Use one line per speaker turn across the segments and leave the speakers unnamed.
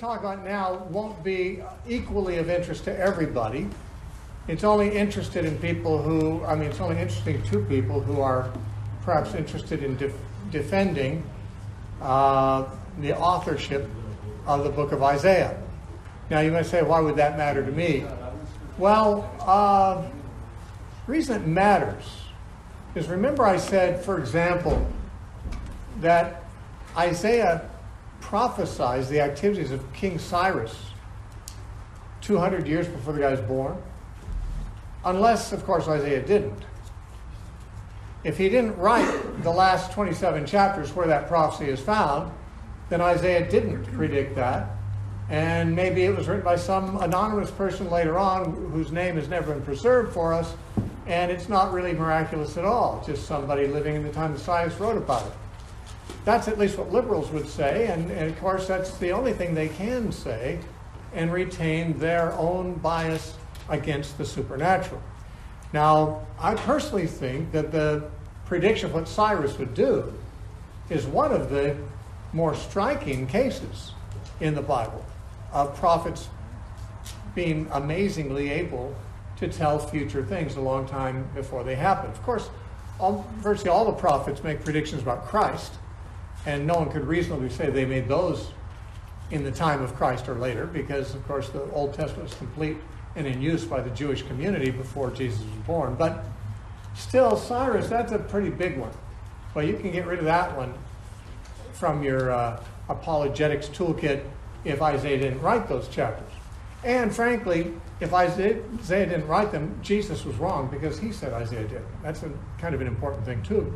talk about now won't be equally of interest to everybody. It's only interested in people who, it's only interesting to people who are perhaps interested in defending the authorship of the book of Isaiah. Now you might say, why would that matter to me? Well, the reason it matters is, remember I said, for example, that Isaiah prophesies the activities of King Cyrus 200 years before the guy was born? Unless, of course, Isaiah didn't. If he didn't write the last 27 chapters where that prophecy is found, then Isaiah didn't predict that. And maybe it was written by some anonymous person later on whose name has never been preserved for us, and it's not really miraculous at all, just somebody living in the time that Cyrus wrote about it. That's at least what liberals would say, and of course that's the only thing they can say and retain their own bias against the supernatural. Now, I personally think that the prediction of what Cyrus would do is one of the more striking cases in the Bible of prophets being amazingly able to tell future things a long time before they happen. Of course, virtually all the prophets make predictions about Christ, and no one could reasonably say they made those in the time of Christ or later, because, of course, the Old Testament was complete and in use by the Jewish community before Jesus was born. But still, Cyrus, that's a pretty big one. Well, you can get rid of that one from your apologetics toolkit if Isaiah didn't write those chapters. And frankly, if Isaiah didn't write them, Jesus was wrong because he said Isaiah did. That's kind of an important thing too.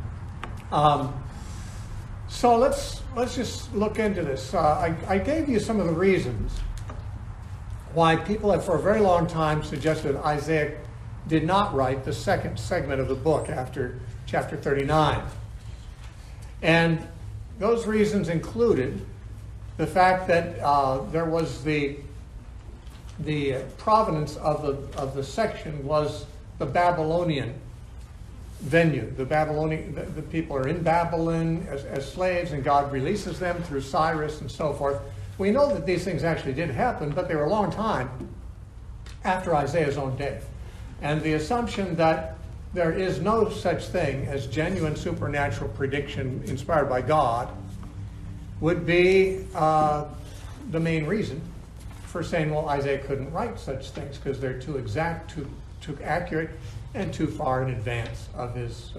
So let's just look into this. I gave you some of the reasons why people have for a very long time suggested Isaiah did not write the second segment of the book after chapter 39. And those reasons included the fact that there was the provenance of the section was the Babylonian venue. The people are in Babylon as slaves, and God releases them through Cyrus and so forth. We know that these things actually did happen, but they were a long time after Isaiah's own death. And the assumption that there is no such thing as genuine supernatural prediction inspired by God would be the main reason for saying, well, Isaiah couldn't write such things because they're too exact, too accurate, and too far in advance of his,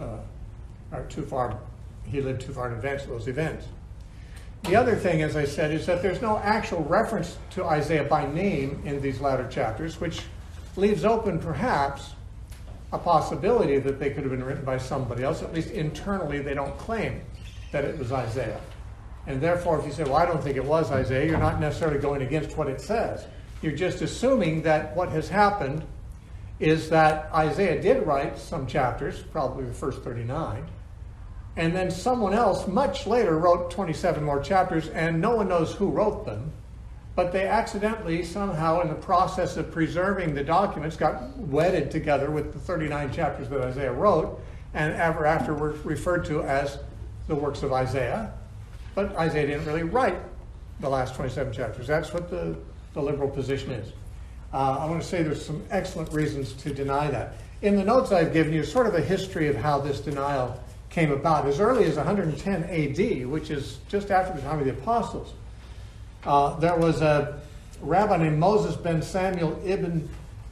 he lived too far in advance of those events. The other thing, as I said, is that there's no actual reference to Isaiah by name in these latter chapters, which leaves open perhaps a possibility that they could have been written by somebody else. At least internally they don't claim that it was Isaiah. And therefore, if you say, well, I don't think it was Isaiah, you're not necessarily going against what it says. You're just assuming that what has happened is that Isaiah did write some chapters, probably the first 39, and then someone else much later wrote 27 more chapters, and no one knows who wrote them, but they accidentally somehow in the process of preserving the documents got wedded together with the 39 chapters that Isaiah wrote, and ever after were referred to as the works of Isaiah. But Isaiah didn't really write the last 27 chapters. That's what the liberal position is. I want to say there's some excellent reasons to deny that. In the notes I've given you, sort of a history of how this denial came about. As early as 110 AD, which is just after the time of the apostles, there was a rabbi named Moses ben Samuel ibn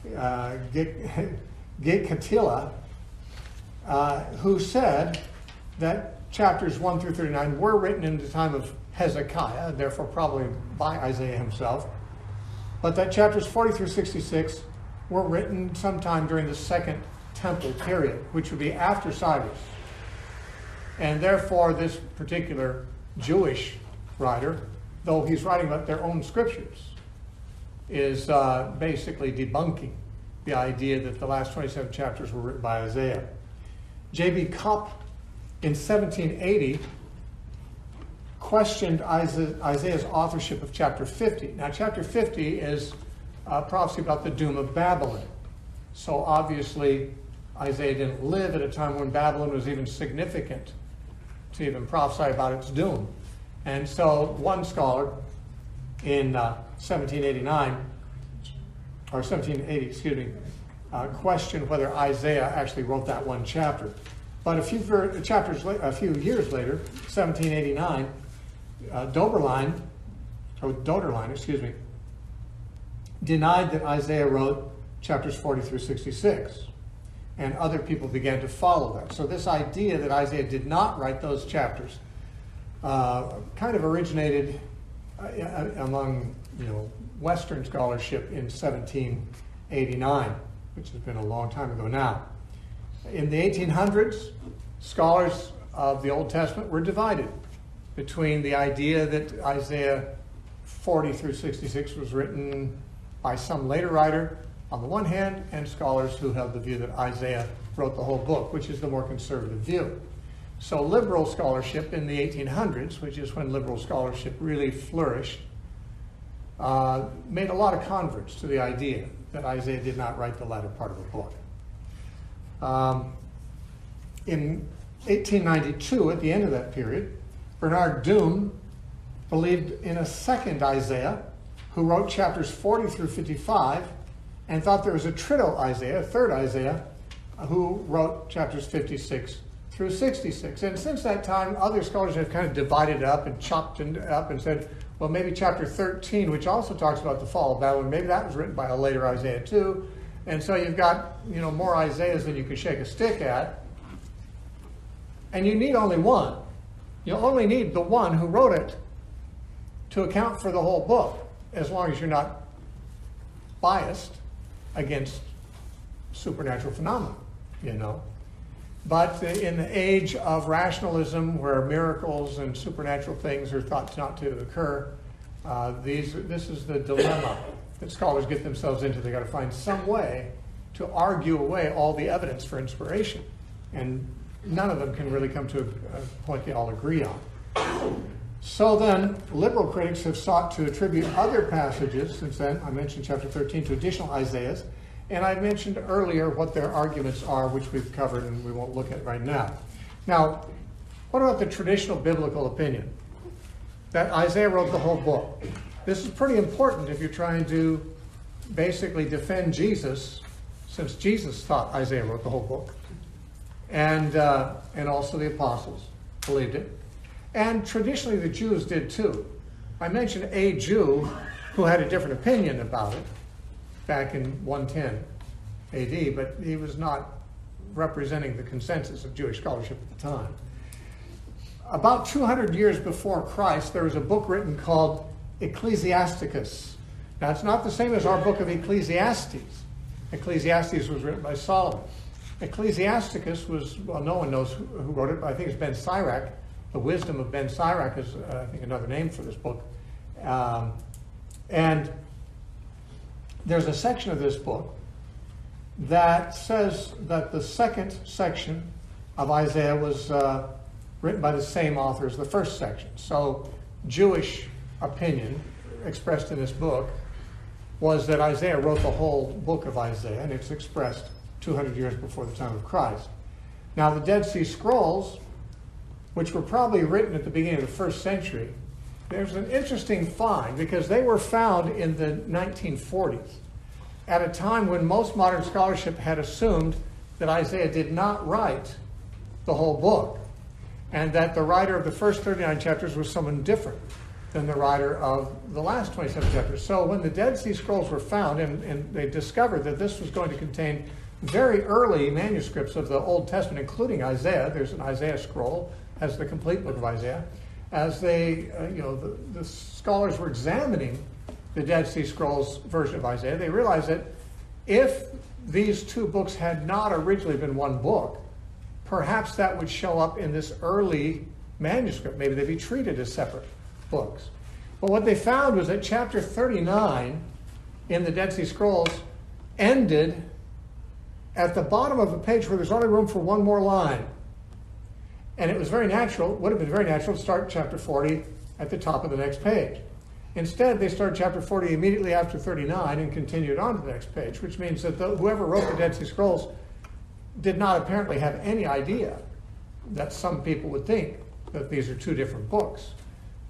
Gikatila who said that chapters 1 through 39 were written in the time of Hezekiah, therefore probably by Isaiah himself, but that chapters 40 through 66 were written sometime during the Second Temple period, which would be after Cyrus. And therefore this particular Jewish writer, though he's writing about their own scriptures, is basically debunking the idea that the last 27 chapters were written by Isaiah. J.B. Kopp in 1780 questioned Isaiah's authorship of chapter 50. Now, chapter 50 is a prophecy about the doom of Babylon. So obviously, Isaiah didn't live at a time when Babylon was even significant to even prophesy about its doom. And so one scholar in 1789, or 1780, excuse me, questioned whether Isaiah actually wrote that one chapter. But a few years later, 1789, Doderlein, denied that Isaiah wrote chapters 40 through 66. And other people began to follow that. So this idea that Isaiah did not write those chapters kind of originated among Western scholarship in 1789, which has been a long time ago now. In the 1800s, scholars of the Old Testament were divided between the idea that Isaiah 40 through 66 was written by some later writer on the one hand, and scholars who held the view that Isaiah wrote the whole book, which is the more conservative view. So liberal scholarship in the 1800s, which is when liberal scholarship really flourished, made a lot of converts to the idea that Isaiah did not write the latter part of the book. In 1892, at the end of that period, Bernard Doom believed in a second Isaiah who wrote chapters 40 through 55 and thought there was a trito Isaiah, a third Isaiah, who wrote chapters 56 through 66. And since that time, other scholars have kind of divided it up and chopped it up and said, well, maybe chapter 13, which also talks about the fall of Babylon, maybe that was written by a later Isaiah too. And so you've got, more Isaiahs than you can shake a stick at. And you need only one. You only need the one who wrote it to account for the whole book, as long as you're not biased against supernatural phenomena, But in the age of rationalism, where miracles and supernatural things are thought not to occur, this is the dilemma that scholars get themselves into. They've got to find some way to argue away all the evidence for inspiration. And none of them can really come to a point they all agree on. So then, liberal critics have sought to attribute other passages since then. I mentioned chapter 13 to additional Isaiahs. And I mentioned earlier what their arguments are, which we've covered and we won't look at right now. Now, what about the traditional biblical opinion? That Isaiah wrote the whole book. This is pretty important if you're trying to basically defend Jesus, since Jesus thought Isaiah wrote the whole book. And also the apostles believed it. And traditionally the Jews did too. I mentioned a Jew who had a different opinion about it back in 110 AD, but he was not representing the consensus of Jewish scholarship at the time. About 200 years before Christ, there was a book written called Ecclesiasticus. Now, it's not the same as our book of Ecclesiastes. Ecclesiastes was written by Solomon. Ecclesiasticus was, well, no one knows who wrote it, but I think it's Ben Sirach. The Wisdom of Ben Sirach is, I think, another name for this book. And there's a section of this book that says that the second section of Isaiah was written by the same author as the first section. So Jewish opinion expressed in this book was that Isaiah wrote the whole book of Isaiah, and it's expressed 200 years before the time of Christ. Now, the Dead Sea Scrolls, which were probably written at the beginning of the first century, there's an interesting find because they were found in the 1940s at a time when most modern scholarship had assumed that Isaiah did not write the whole book and that the writer of the first 39 chapters was someone different than the writer of the last 27 chapters. So when the Dead Sea Scrolls were found and they discovered that this was going to contain very early manuscripts of the Old Testament, including Isaiah, there's an Isaiah scroll, has the complete book of Isaiah. As they, the scholars were examining the Dead Sea Scrolls version of Isaiah, they realized that if these two books had not originally been one book, perhaps that would show up in this early manuscript. Maybe they'd be treated as separate books. But what they found was that chapter 39 in the Dead Sea Scrolls ended at the bottom of a page where there's only room for one more line. And it was very natural, would have been very natural to start chapter 40 at the top of the next page. Instead, they started chapter 40 immediately after 39 and continued on to the next page, which means that whoever wrote the Dead Sea Scrolls did not apparently have any idea that some people would think that these are two different books.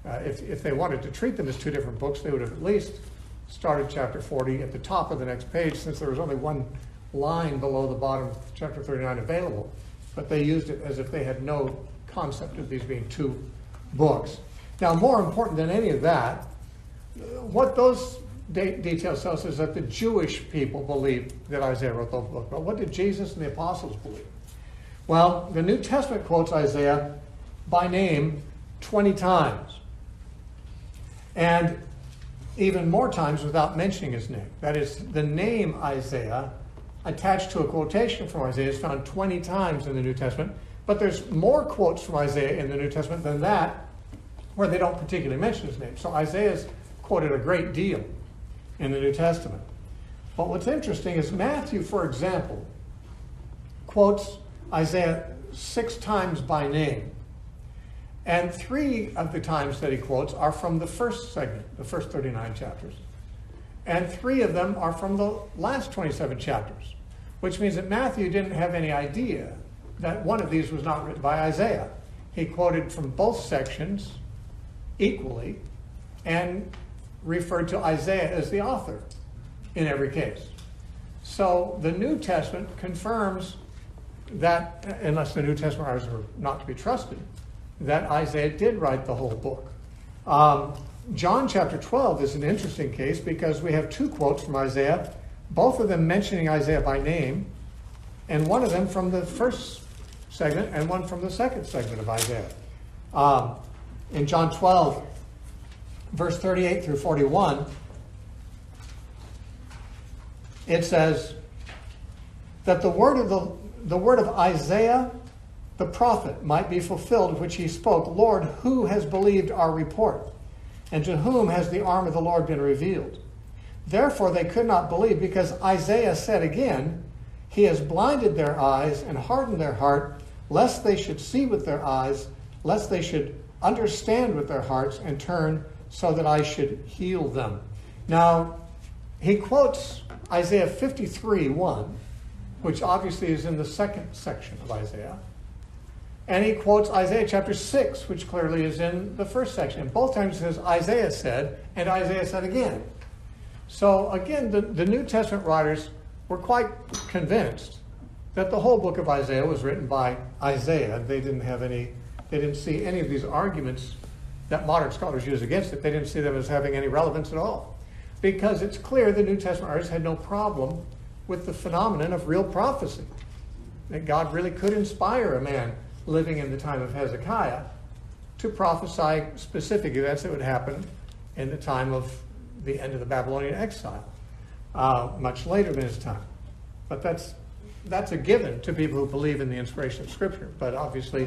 If they wanted to treat them as two different books, they would have at least started chapter 40 at the top of the next page, since there was only one line below the bottom of chapter 39 available. But they used it as if they had no concept of these being two books. Now, more important than any of that, what those details tell us is that the Jewish people believed that Isaiah wrote the book. But what did Jesus and the apostles believe? Well, the New Testament quotes Isaiah by name 20 times. And even more times without mentioning his name. That is, the name Isaiah attached to a quotation from Isaiah is found 20 times in the New Testament. But there's more quotes from Isaiah in the New Testament than that, where they don't particularly mention his name. So Isaiah's quoted a great deal in the New Testament. But what's interesting is Matthew, for example, quotes Isaiah 6 times by name. And 3 of the times that he quotes are from the first segment, the first 39 chapters. And 3 of them are from the last 27 chapters, which means that Matthew didn't have any idea that one of these was not written by Isaiah. He quoted from both sections equally and referred to Isaiah as the author in every case. So the New Testament confirms that, unless the New Testament writers were not to be trusted, that Isaiah did write the whole book. John chapter 12 is an interesting case because we have 2 quotes from Isaiah, both of them mentioning Isaiah by name, and one of them from the first segment and one from the second segment of Isaiah. In John 12, verse 38 through 41, it says that the word of Isaiah the prophet might be fulfilled, which he spoke, Lord, who has believed our report? And to whom has the arm of the Lord been revealed? Therefore they could not believe, because Isaiah said again, he has blinded their eyes and hardened their heart, lest they should see with their eyes, lest they should understand with their hearts and turn, so that I should heal them. Now, he quotes Isaiah 53:1, which obviously is in the second section of Isaiah. And he quotes Isaiah chapter 6, which clearly is in the first section. And both times it says Isaiah said, and Isaiah said again. So again, the New Testament writers were quite convinced that the whole book of Isaiah was written by Isaiah. They didn't see any of these arguments that modern scholars use against it. They didn't see them as having any relevance at all. Because it's clear the New Testament writers had no problem with the phenomenon of real prophecy. That God really could inspire a man living in the time of Hezekiah to prophesy specific events that would happen in the time of the end of the Babylonian exile, much later than his time. But that's a given to people who believe in the inspiration of Scripture. But obviously,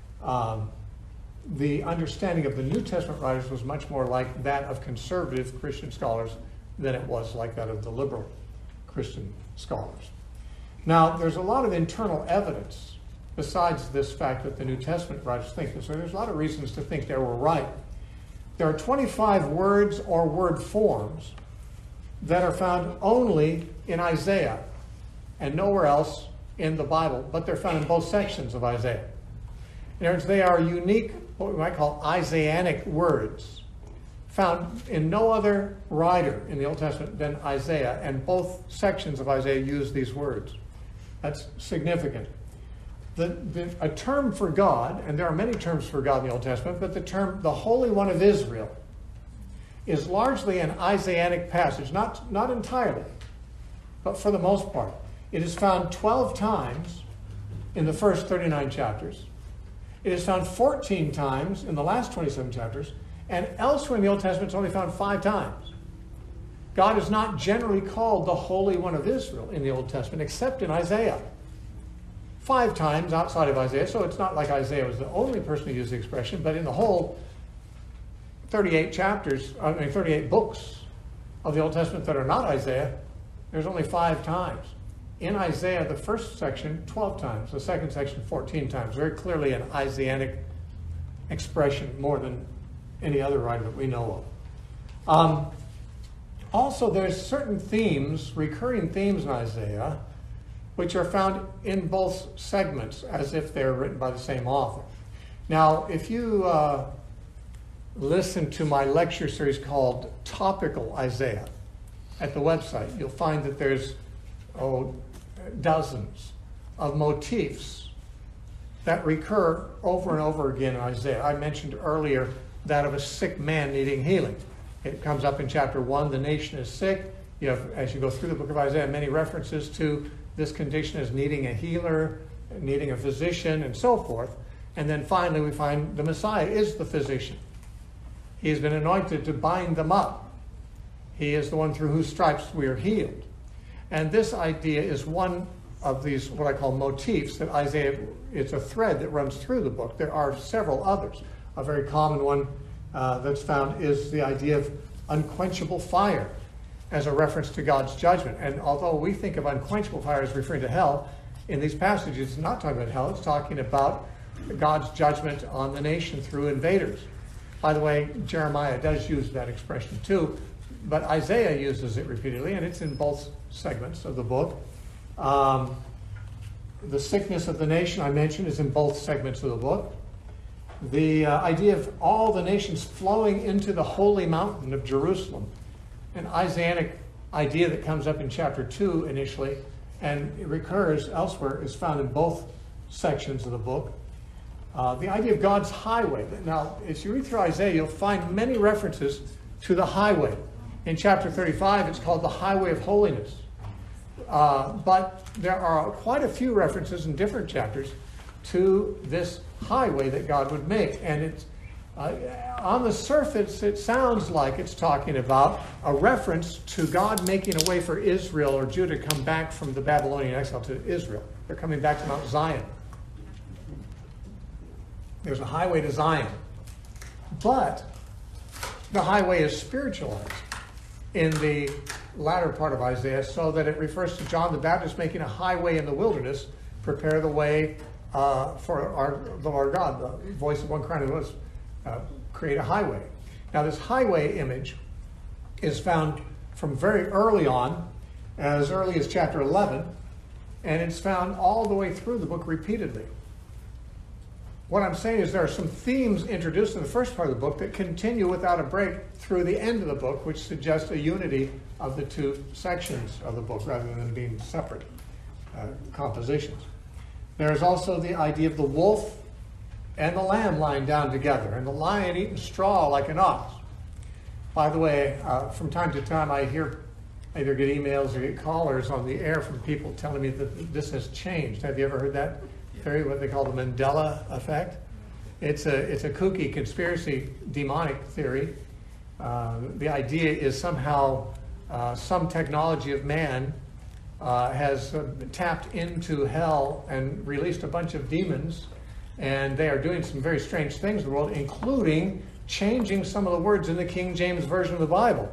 the understanding of the New Testament writers was much more like that of conservative Christian scholars than it was like that of the liberal Christian scholars. Now, there's a lot of internal evidence besides this fact that the New Testament writers think this. So there's a lot of reasons to think they were right. There are 25 words or word forms that are found only in Isaiah and nowhere else in the Bible, but they're found in both sections of Isaiah. In other words, they are unique, what we might call Isaianic words, found in no other writer in the Old Testament than Isaiah, and both sections of Isaiah use these words. That's significant. A term for God, and there are many terms for God in the Old Testament, but the term the Holy One of Israel is largely an Isaianic passage, not entirely, but for the most part. It is found 12 times in the first 39 chapters. It is found 14 times in the last 27 chapters, and elsewhere in the Old Testament it's only found 5 times. God is not generally called the Holy One of Israel in the Old Testament, except in Isaiah. 5 times outside of Isaiah, so it's not like Isaiah was the only person who used the expression, but in the whole 38 books of the Old Testament that are not Isaiah, there's only 5 times. In Isaiah, the first section, 12 times. The second section, 14 times. Very clearly an Isaianic expression more than any other writer that we know of. Also, there's certain themes, recurring themes in Isaiah, which are found in both segments as if they're written by the same author. Now, if you listen to my lecture series called Topical Isaiah at the website, you'll find that there's dozens of motifs that recur over and over again in Isaiah. I mentioned earlier that of a sick man needing healing. It comes up in chapter 1, the nation is sick. You have, as you go through the book of Isaiah, many references to this condition as needing a healer, needing a physician, and so forth. And then finally we find the Messiah is the physician. He has been anointed to bind them up. He is the one through whose stripes we are healed. And this idea is one of these, what I call motifs, that Isaiah, it's a thread that runs through the book. There are several others. A very common one that's found is the idea of unquenchable fire as a reference to God's judgment. And although we think of unquenchable fire as referring to hell, in these passages it's not talking about hell, it's talking about God's judgment on the nation through invaders. By the way, Jeremiah does use that expression too, but Isaiah uses it repeatedly, and it's in both segments of the book. The sickness of the nation, I mentioned, is in both segments of the book. The idea of all the nations flowing into the holy mountain of Jerusalem, an Isaianic idea that comes up in chapter 2 initially, and it recurs elsewhere, is found in both sections of the book. The idea of God's highway. Now, as you read through Isaiah, you'll find many references to the highway. In chapter 35, it's called the highway of holiness. But there are quite a few references in different chapters to this highway that God would make. And it's on the surface, it sounds like it's talking about a reference to God making a way for Israel or Judah to come back from the Babylonian exile to Israel. They're coming back to Mount Zion. There's a highway to Zion. But the highway is spiritualized in the latter part of Isaiah, so that it refers to John the Baptist making a highway in the wilderness, prepare the way for the Lord God. The voice of one crying was create a highway. Now this highway image is found from very early on, as early as chapter 11, and it's found all the way through the book repeatedly. What I'm saying is there are some themes introduced in the first part of the book that continue without a break through the end of the book, which suggests a unity of the two sections of the book rather than being separate compositions. There is also the idea of the wolf and the lamb lying down together, and the lion eating straw like an ox. By the way, from time to time I either get emails or get callers on the air from people telling me that this has changed. Have you ever heard that theory, what they call the Mandela effect? It's a kooky conspiracy demonic theory. The idea is somehow some technology of man has tapped into hell and released a bunch of demons, and they are doing some very strange things in the world, including changing some of the words in the King James Version of the Bible.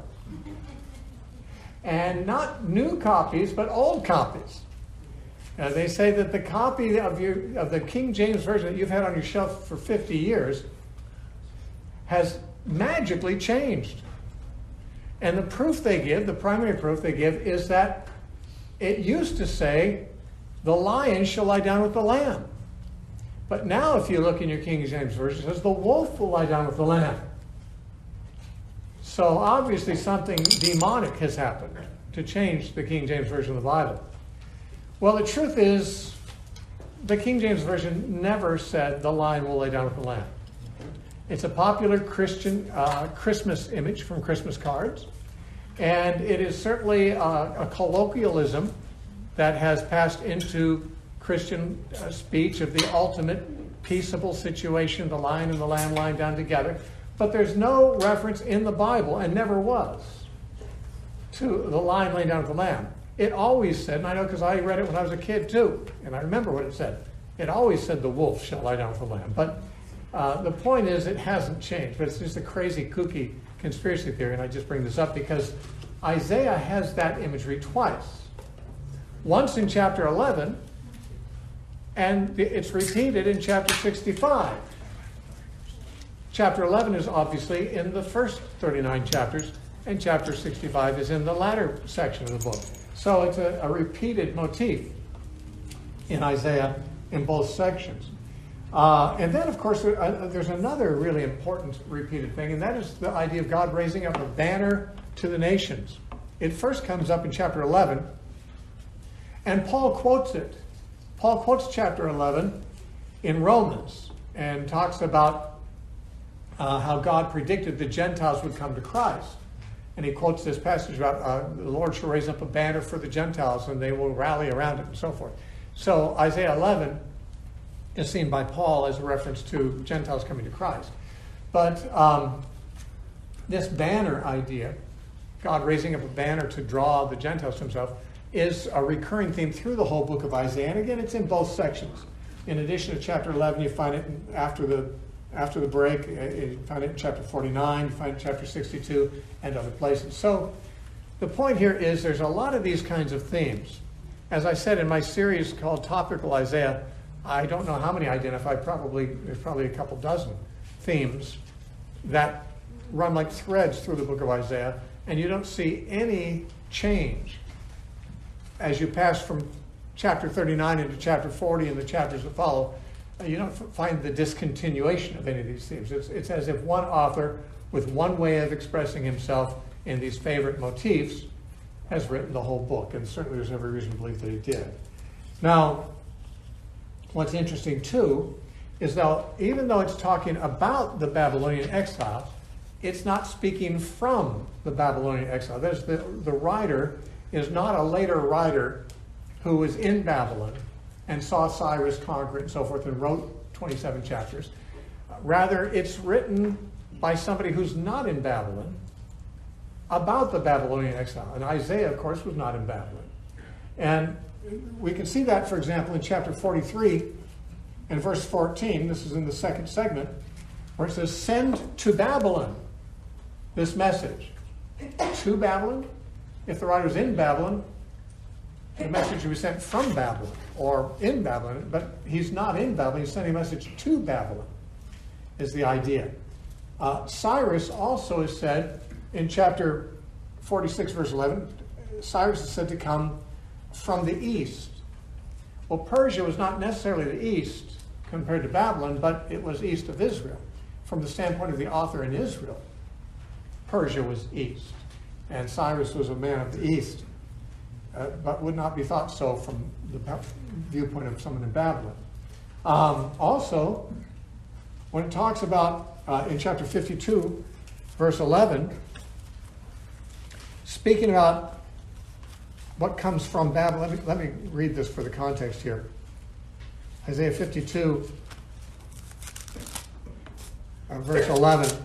And not new copies, but old copies. They say that the copy of the King James Version that you've had on your shelf for 50 years has magically changed. And the proof they give, the primary proof they give, is that it used to say, the lion shall lie down with the lamb. But now if you look in your King James Version, it says, the wolf will lie down with the lamb. So obviously something demonic has happened to change the King James Version of the Bible. Well, the truth is, the King James Version never said the lion will lay down with the lamb. It's a popular Christian Christmas image from Christmas cards, and it is certainly a colloquialism that has passed into Christian speech of the ultimate peaceable situation, the lion and the lamb lying down together. But there's no reference in the Bible, and never was, to the lion laying down with the lamb. It always said, and I know because I read it when I was a kid too, and I remember what it said. It always said the wolf shall lie down with the lamb. But the point is, it hasn't changed. But it's just a crazy, kooky conspiracy theory, and I just bring this up because Isaiah has that imagery twice. Once in chapter 11, and it's repeated in chapter 65. Chapter 11 is obviously in the first 39 chapters, and chapter 65 is in the latter section of the book. So it's a repeated motif in Isaiah in both sections. And then, of course, there's another really important repeated thing, and that is the idea of God raising up a banner to the nations. It first comes up in chapter 11, and Paul quotes it. Paul quotes chapter 11 in Romans and talks about how God predicted the Gentiles would come to Christ. And he quotes this passage about the Lord shall raise up a banner for the Gentiles and they will rally around it and so forth. So Isaiah 11 is seen by Paul as a reference to Gentiles coming to Christ. But this banner idea, God raising up a banner to draw the Gentiles to himself, is a recurring theme through the whole book of Isaiah. And again, it's in both sections. In addition to chapter 11, you find it after the break. You find it in chapter 49, you find it in chapter 62, and other places. So the point here is there's a lot of these kinds of themes. As I said in my series called Topical Isaiah, I don't know how many I identified. There's probably a couple dozen themes that run like threads through the book of Isaiah, and you don't see any change as you pass from chapter 39 into chapter 40 and the chapters that follow. You don't find the discontinuation of any of these themes. It's as if one author, with one way of expressing himself in these favorite motifs, has written the whole book, and certainly there's every reason to believe that he did. Now, what's interesting too is that even though it's talking about the Babylonian exile, it's not speaking from the Babylonian exile. That is, the writer is not a later writer who was in Babylon and saw Cyrus conquer it and so forth and wrote 27 chapters. Rather, it's written by somebody who's not in Babylon about the Babylonian exile. And Isaiah, of course, was not in Babylon. And we can see that, for example, in chapter 43 and verse 14. This is in the second segment, where it says, send to Babylon this message. To Babylon? If the writer's in Babylon, the message would be sent from Babylon or in Babylon, but he's not in Babylon. He's sending a message to Babylon, is the idea. Cyrus also is said in chapter 46, verse 11, Cyrus is said to come from the east. Well, Persia was not necessarily the east compared to Babylon, but it was east of Israel. From the standpoint of the author in Israel, Persia was east, and Cyrus was a man of the east, but would not be thought so from the viewpoint of someone in Babylon. Also, when it talks about, in chapter 52, verse 11, speaking about what comes from Babylon, let me read this for the context here. Isaiah 52, verse 11.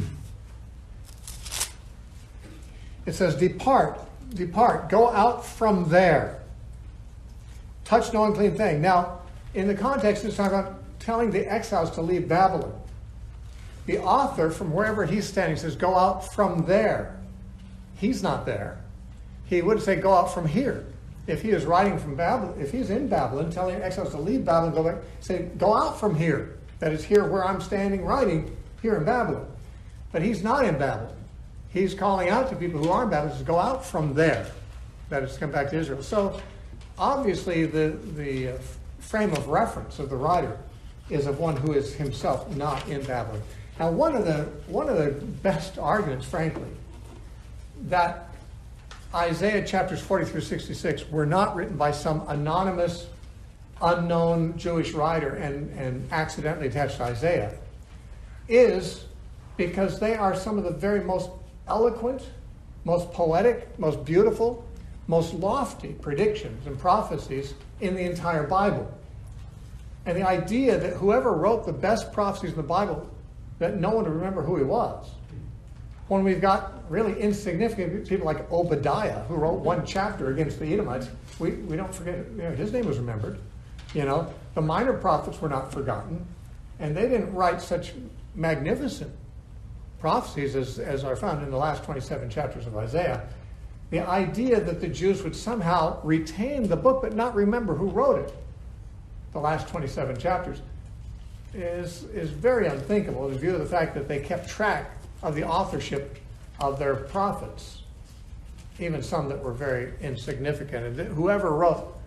It says, depart, go out from there. Touch no unclean thing. Now, in the context, it's talking about telling the exiles to leave Babylon. The author, from wherever he's standing, says, go out from there. He's not there. He would say, go out from here. If he is writing from Babylon, if he's in Babylon, telling exiles to leave Babylon, go back, say, go out from here. That is here where I'm standing writing, here in Babylon. But he's not in Babylon. He's calling out to people who are in Babylon to go out from there. That is to come back to Israel. So, obviously, the frame of reference of the writer is of one who is himself not in Babylon. Now, one of the best arguments, frankly, that Isaiah chapters 40 through 66 were not written by some anonymous, unknown Jewish writer and accidentally attached to Isaiah is because they are some of the very most eloquent, most poetic, most beautiful, most lofty predictions and prophecies in the entire Bible. And the idea that whoever wrote the best prophecies in the Bible, that no one would remember who he was. When we've got really insignificant people like Obadiah, who wrote one chapter against the Edomites, we don't forget, his name was remembered. The minor prophets were not forgotten, and they didn't write such magnificent prophecies as are found in the last 27 chapters of Isaiah. The idea that the Jews would somehow retain the book but not remember who wrote it, the last 27 chapters, is very unthinkable in view of the fact that they kept track of the authorship of their prophets, even some that were very insignificant. And whoever wrote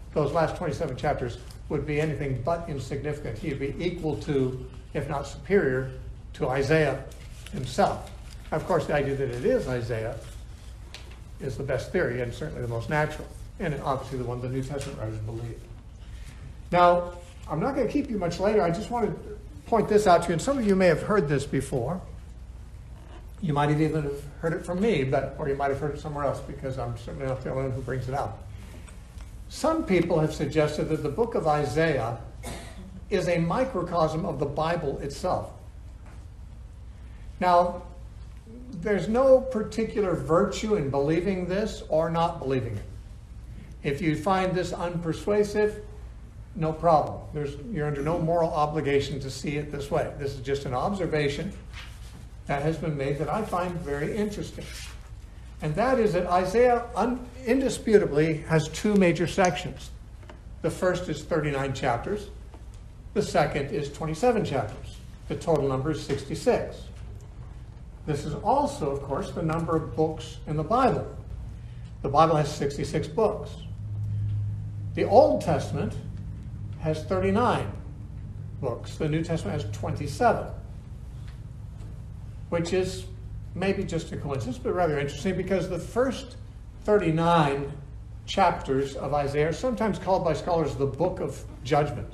those last 27 chapters would be anything but insignificant. He'd be equal to, if not superior, to Isaiah himself. Of course, the idea that it is Isaiah is the best theory and certainly the most natural, and obviously the one the New Testament writers believe. Now, I'm not going to keep you much later. I just wanted to point this out to you, and some of you may have heard this before. You might have even have heard it from me, or you might have heard it somewhere else, because I'm certainly not the only one who brings it up. Some people have suggested that the book of Isaiah is a microcosm of the Bible itself. Now, there's no particular virtue in believing this or not believing it. If you find this unpersuasive, no problem. You're under no moral obligation to see it this way. This is just an observation that has been made that I find very interesting. And that is that Isaiah indisputably has two major sections. The first is 39 chapters. The second is 27 chapters. The total number is 66. This is also, of course, the number of books in the Bible. The Bible has 66 books. The Old Testament has 39 books. The New Testament has 27, which is maybe just a coincidence, but rather interesting, because the first 39 chapters of Isaiah are sometimes called by scholars the book of judgment.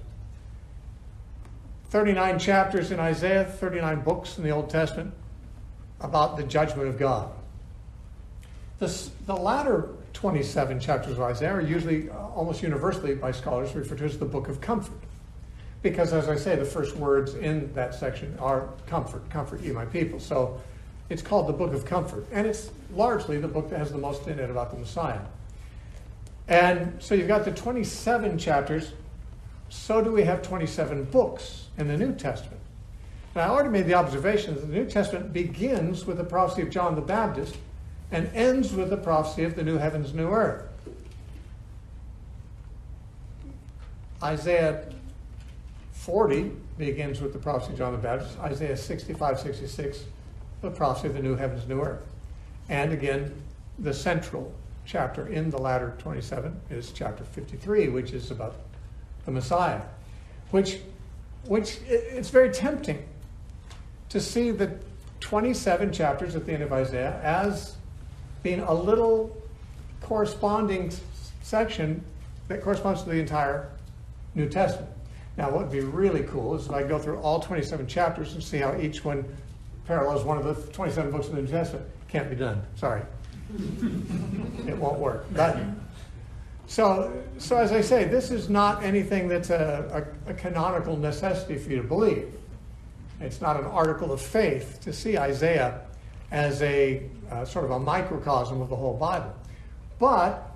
39 chapters in Isaiah, 39 books in the Old Testament about the judgment of God. The latter 27 chapters of Isaiah are usually, almost universally by scholars, referred to as the book of comfort. Because, as I say, the first words in that section are comfort, comfort ye my people. So it's called the book of comfort. And it's largely the book that has the most in it about the Messiah. And so you've got the 27 chapters. So do we have 27 books in the New Testament. Now, I already made the observation that the New Testament begins with the prophecy of John the Baptist and ends with the prophecy of the new heavens, new earth. Isaiah 40 begins with the prophecy of John the Baptist. Isaiah 65, 66, the prophecy of the new heavens, new earth. And again, the central chapter in the latter 27 is chapter 53, which is about the Messiah, which it's very tempting to see the 27 chapters at the end of Isaiah as being a little corresponding section that corresponds to the entire New Testament. Now, what would be really cool is if I go through all 27 chapters and see how each one parallels one of the 27 books of the New Testament. Can't be done. Sorry. It won't work. So as I say, this is not anything that's a canonical necessity for you to believe. It's not an article of faith to see Isaiah as a sort of a microcosm of the whole Bible. But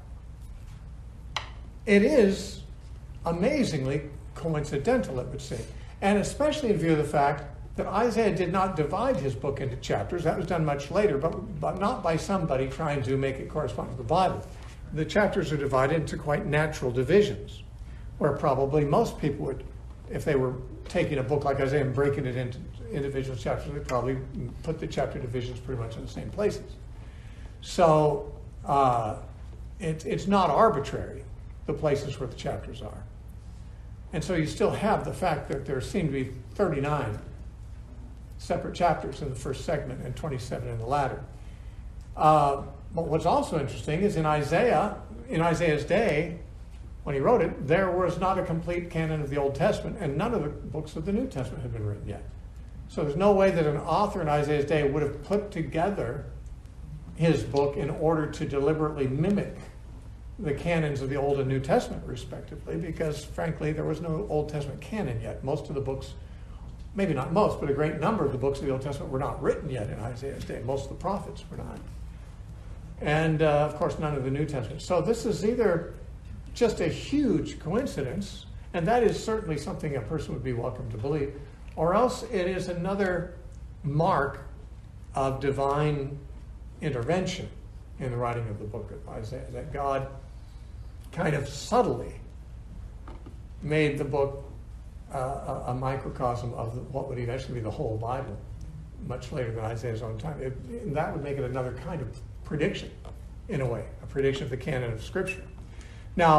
it is amazingly coincidental, it would seem. And especially in view of the fact that Isaiah did not divide his book into chapters. That was done much later, but not by somebody trying to make it correspond to the Bible. The chapters are divided into quite natural divisions, where probably most people would, if they were taking a book like Isaiah and breaking it into individual chapters, they'd probably put the chapter divisions pretty much in the same places. So it's not arbitrary, the places where the chapters are. And so you still have the fact that there seem to be 39 separate chapters in the first segment and 27 in the latter. But what's also interesting is in Isaiah's day, when he wrote it, there was not a complete canon of the Old Testament, and none of the books of the New Testament had been written yet. So there's no way that an author in Isaiah's day would have put together his book in order to deliberately mimic the canons of the Old and New Testament, respectively, because, frankly, there was no Old Testament canon yet. Most of the books, maybe not most, but a great number of the books of the Old Testament were not written yet in Isaiah's day. Most of the prophets were not. And, of course, none of the New Testament. So this is either just a huge coincidence, and that is certainly something a person would be welcome to believe, or else it is another mark of divine intervention in the writing of the book of Isaiah, that God kind of subtly made the book a microcosm of what would eventually be the whole Bible, much later than Isaiah's own time. That would make it another kind of prediction, in a way, a prediction of the canon of Scripture. Now,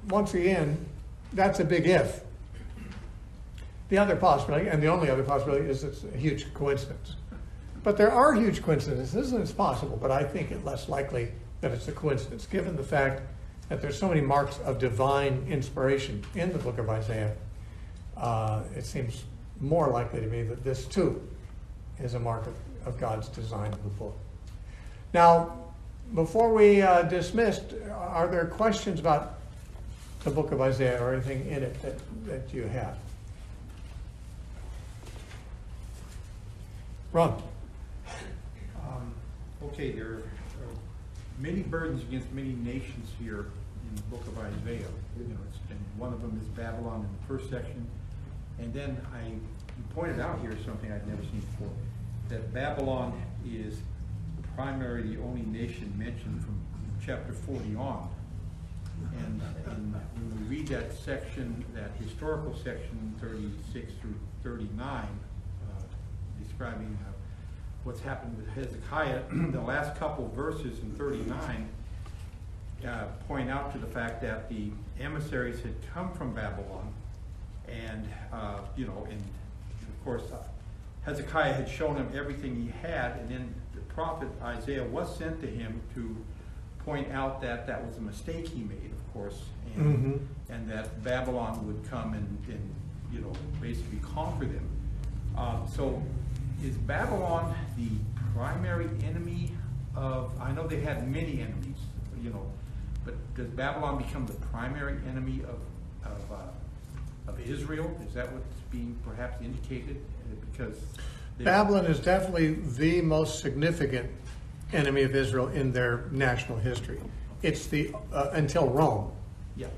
once again, that's a big if. The other possibility, and the only other possibility, is it's a huge coincidence. But there are huge coincidences, and it's possible, but I think it less likely that it's a coincidence, given the fact that there's so many marks of divine inspiration in the book of Isaiah. It seems more likely to me that this, too, is a mark of God's design of the book. Now, before we dismiss, are there questions about the book of Isaiah or anything in it that you have? Ron?
Okay, there are many burdens against many nations here in the book of Isaiah. And one of them is Babylon in the first section. And then you pointed out here something I'd never seen before, that Babylon is primarily the only nation mentioned from chapter 40 on. And when we read that section, that historical section 36 through 39, describing what's happened with Hezekiah, the last couple verses in 39 point out to the fact that the emissaries had come from Babylon, and and of course Hezekiah had shown him everything he had, and then the prophet Isaiah was sent to him to point out that that was a mistake he made, of course, and that Babylon would come and basically conquer them. So is Babylon the primary enemy of, I know they had many enemies, but does Babylon become the primary enemy of Israel? Is that what's being perhaps indicated? Because
Babylon is definitely the most significant enemy of Israel in their national history. It's the, until Rome.
Yeah.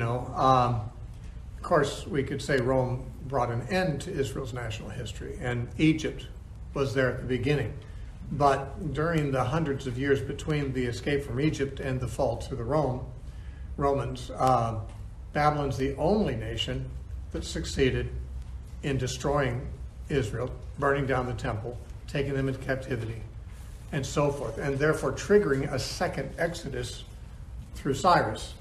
Of course, we could say Rome brought an end to Israel's national history, and Egypt was there at the beginning. But during the hundreds of years between the escape from Egypt and the fall to the Romans, Babylon's the only nation that succeeded in destroying Israel, burning down the temple, taking them into captivity, and so forth, and therefore triggering a second exodus through Cyrus.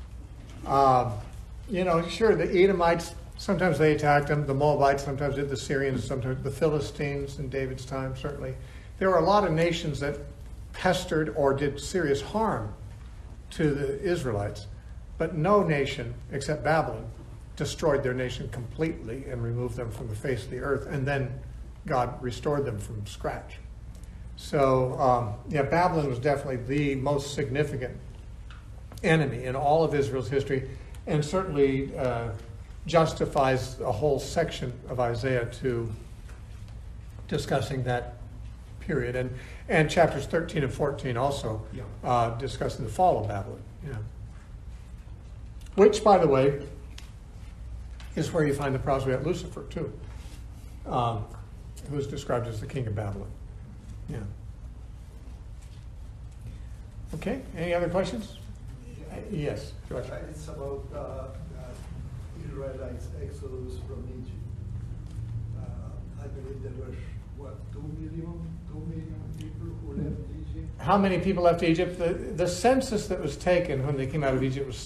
Sure, the Edomites, sometimes they attacked them. The Moabites sometimes did. The Syrians, sometimes the Philistines in David's time, certainly. There were a lot of nations that pestered or did serious harm to the Israelites, but no nation except Babylon destroyed their nation completely and removed them from the face of the earth, and then God restored them from scratch. So, Babylon was definitely the most significant enemy in all of Israel's history, and certainly justifies a whole section of Isaiah to discussing that period. And chapters 13 and 14 also discussing the fall of Babylon. Which, by the way, is where you find the proselyte Lucifer, too, who is described as the king of Babylon. Yeah. Okay, any other questions? Yes, George.
It's about Israelites' exodus from Egypt. I believe there were, 2 million people who left Egypt?
How many people left Egypt? The census that was taken when they came out of Egypt was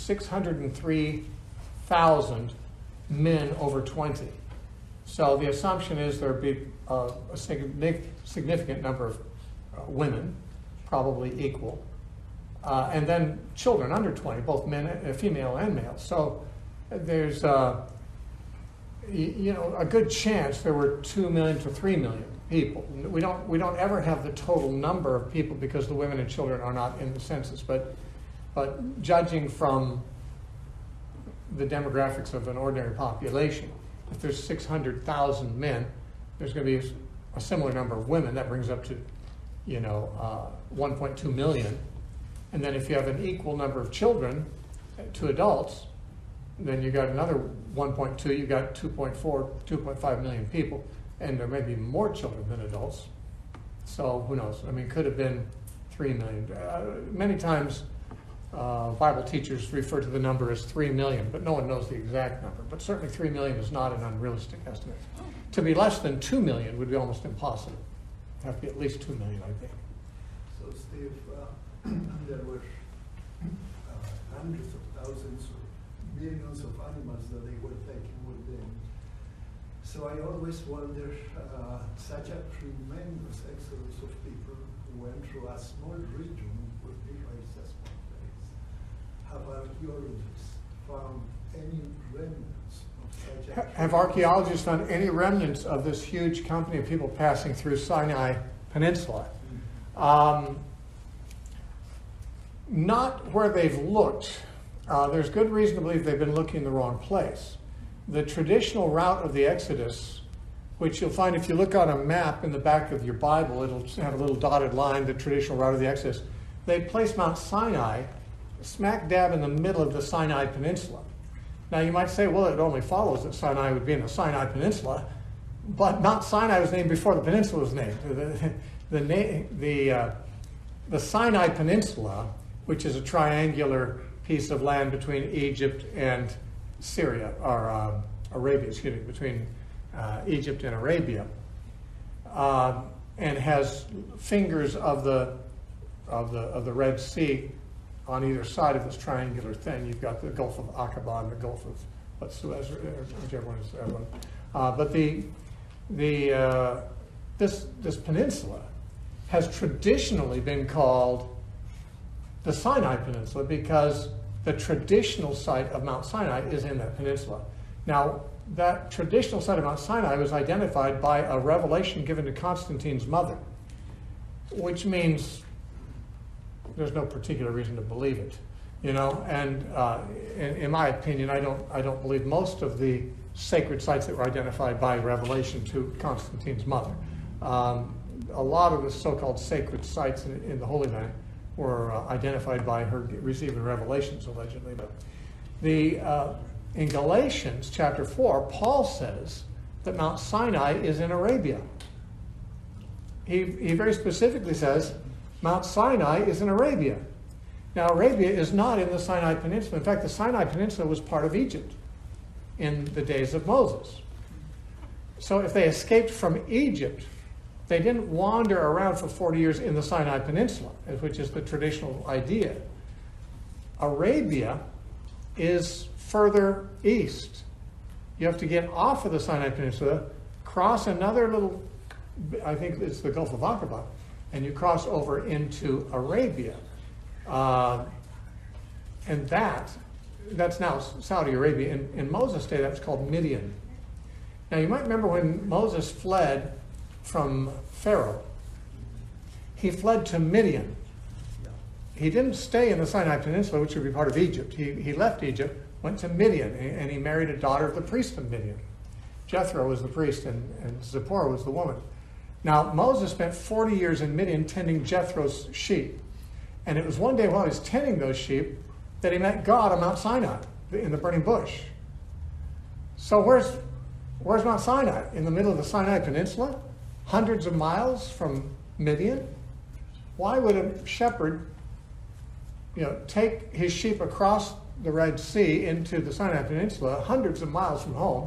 603,000 men over 20. So the assumption is there would be a significant number of women, probably equal, and then children under 20, both female and male. So there's a good chance there were 2 million to 3 million people. We don't ever have the total number of people because the women and children are not in the census. But judging from the demographics of an ordinary population, if there's 600,000 men, there's going to be a similar number of women. That brings up to 1.2 million. And then if you have an equal number of children to adults, then you got another 1.2, you got 2.5 million people, and there may be more children than adults. So who knows? I mean, could have been 3 million. Many times Bible teachers refer to the number as 3 million, but no one knows the exact number. But certainly 3 million is not an unrealistic estimate. To be less than 2 million would be almost impossible. It'd have to be at least 2 million, I think.
So, Steve, there were hundreds of thousands or millions animals that they were taking with them. So I always wonder, such a tremendous exodus of people who went through a small region with the raised as one place. Have archaeologists found any remnants of such a...
Have archaeologists found any remnants of this huge company of people passing through Sinai Peninsula? Not where they've looked. There's good reason to believe they've been looking in the wrong place. The traditional route of the Exodus, which you'll find if you look on a map in the back of your Bible, it'll have a little dotted line, the traditional route of the Exodus. They placed Mount Sinai smack dab in the middle of the Sinai Peninsula. Now you might say, well, it only follows that Sinai would be in the Sinai Peninsula, but Mount Sinai was named before the peninsula was named. The Sinai Peninsula, which is a triangular piece of land between Egypt and Syria, or Arabia, excuse me, between Egypt and Arabia, and has fingers of the Red Sea on either side of this triangular thing. You've got the Gulf of Aqaba and the Gulf of Suez, whichever one is everyone. But this peninsula has traditionally been called the Sinai Peninsula because the traditional site of Mount Sinai is in that peninsula. Now, that traditional site of Mount Sinai was identified by a revelation given to Constantine's mother, which means there's no particular reason to believe it, you know. And in my opinion, I don't believe most of the sacred sites that were identified by revelation to Constantine's mother. A lot of the so-called sacred sites in the Holy Land were identified by her receiving revelations, allegedly. But in Galatians chapter 4, Paul says that Mount Sinai is in Arabia. He very specifically says Mount Sinai is in Arabia. Now, Arabia is not in the Sinai Peninsula. In fact, the Sinai Peninsula was part of Egypt in the days of Moses. So if they escaped from Egypt, they didn't wander around for 40 years in the Sinai Peninsula, which is the traditional idea. Arabia is further east. You have to get off of the Sinai Peninsula, cross another little, I think it's the Gulf of Aqaba, and you cross over into Arabia. And that's now Saudi Arabia. In Moses' day, that was called Midian. Now, you might remember when Moses fled from Pharaoh, he fled to Midian. He didn't stay in the Sinai Peninsula, which would be part of Egypt. He left Egypt, went to Midian, and he married a daughter of the priest of Midian. Jethro was the priest, and Zipporah was the woman. Now, Moses spent 40 years in Midian tending Jethro's sheep. And it was one day while he was tending those sheep that he met God on Mount Sinai in the burning bush. So where's Mount Sinai? In the middle of the Sinai Peninsula? Hundreds of miles from Midian? Why would a shepherd, take his sheep across the Red Sea into the Sinai Peninsula, hundreds of miles from home,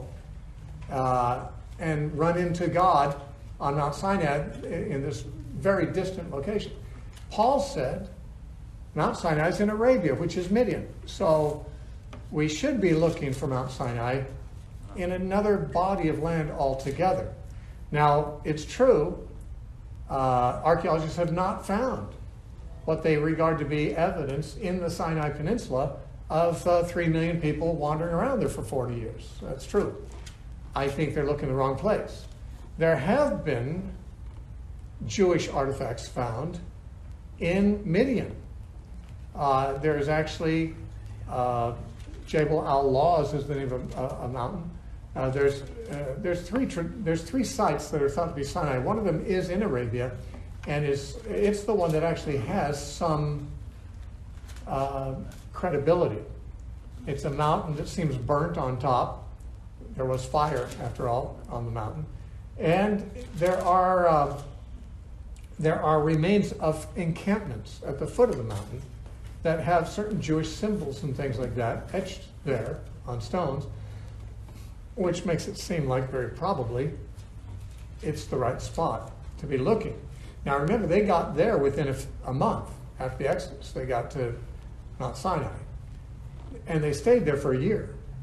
and run into God on Mount Sinai in this very distant location? Paul said Mount Sinai is in Arabia, which is Midian. So we should be looking for Mount Sinai in another body of land altogether. Now, it's true, archaeologists have not found what they regard to be evidence in the Sinai Peninsula of 3 million people wandering around there for 40 years. That's true. I think they're looking in the wrong place. There have been Jewish artifacts found in Midian. There's actually Jebel al-Lawz is the name of a mountain. There's three sites that are thought to be Sinai. One of them is in Arabia, and it's the one that actually has some credibility. It's a mountain that seems burnt on top. There was fire, after all, on the mountain, and there are remains of encampments at the foot of the mountain that have certain Jewish symbols and things like that etched there on stones, which makes it seem like very probably it's the right spot to be looking. Now remember, they got there within a month after the Exodus. They got to Mount Sinai, and they stayed there for a year.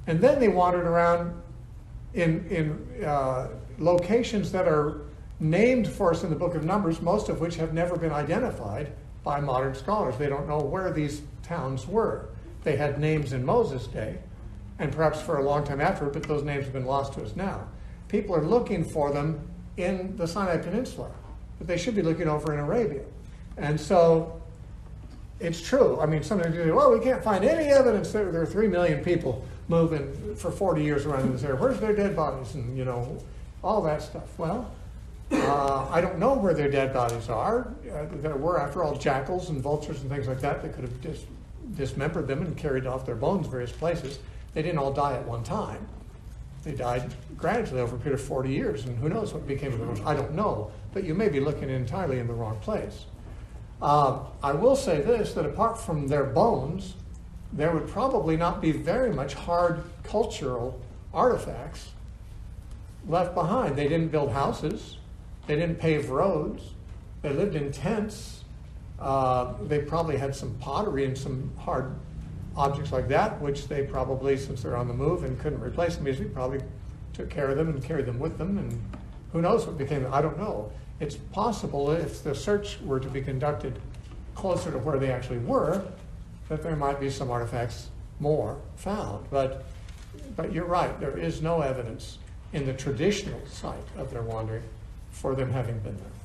And then they wandered around in locations that are named for us in the book of Numbers, most of which have never been identified by modern scholars. They don't know where these towns were. They had names in Moses' day, and perhaps for a long time afterward, but those names have been lost to us now. People are looking for them in the Sinai Peninsula, but they should be looking over in Arabia. And so it's true. I mean, sometimes you say, well, we can't find any evidence that there are 3 million people moving for 40 years around in this area. Where's their dead bodies? And, you know, all that stuff. Well, I don't know where their dead bodies are. There were, after all, jackals and vultures and things like that that could have dismembered them and carried off their bones various places. They didn't all die at one time. They died gradually over a period of 40 years, and who knows what became of them. I don't know, but you may be looking entirely in the wrong place. I will say this, that apart from their bones, there would probably not be very much hard cultural artifacts left behind. They didn't build houses. They didn't pave roads. They lived in tents. They probably had some pottery and some hard objects like that, which they probably, since they're on the move and couldn't replace them easily, probably took care of them and carried them with them. And who knows what became of them? I don't know. It's possible if the search were to be conducted closer to where they actually were, that there might be some artifacts more found. But you're right, there is no evidence in the traditional site of their wandering for them having been there.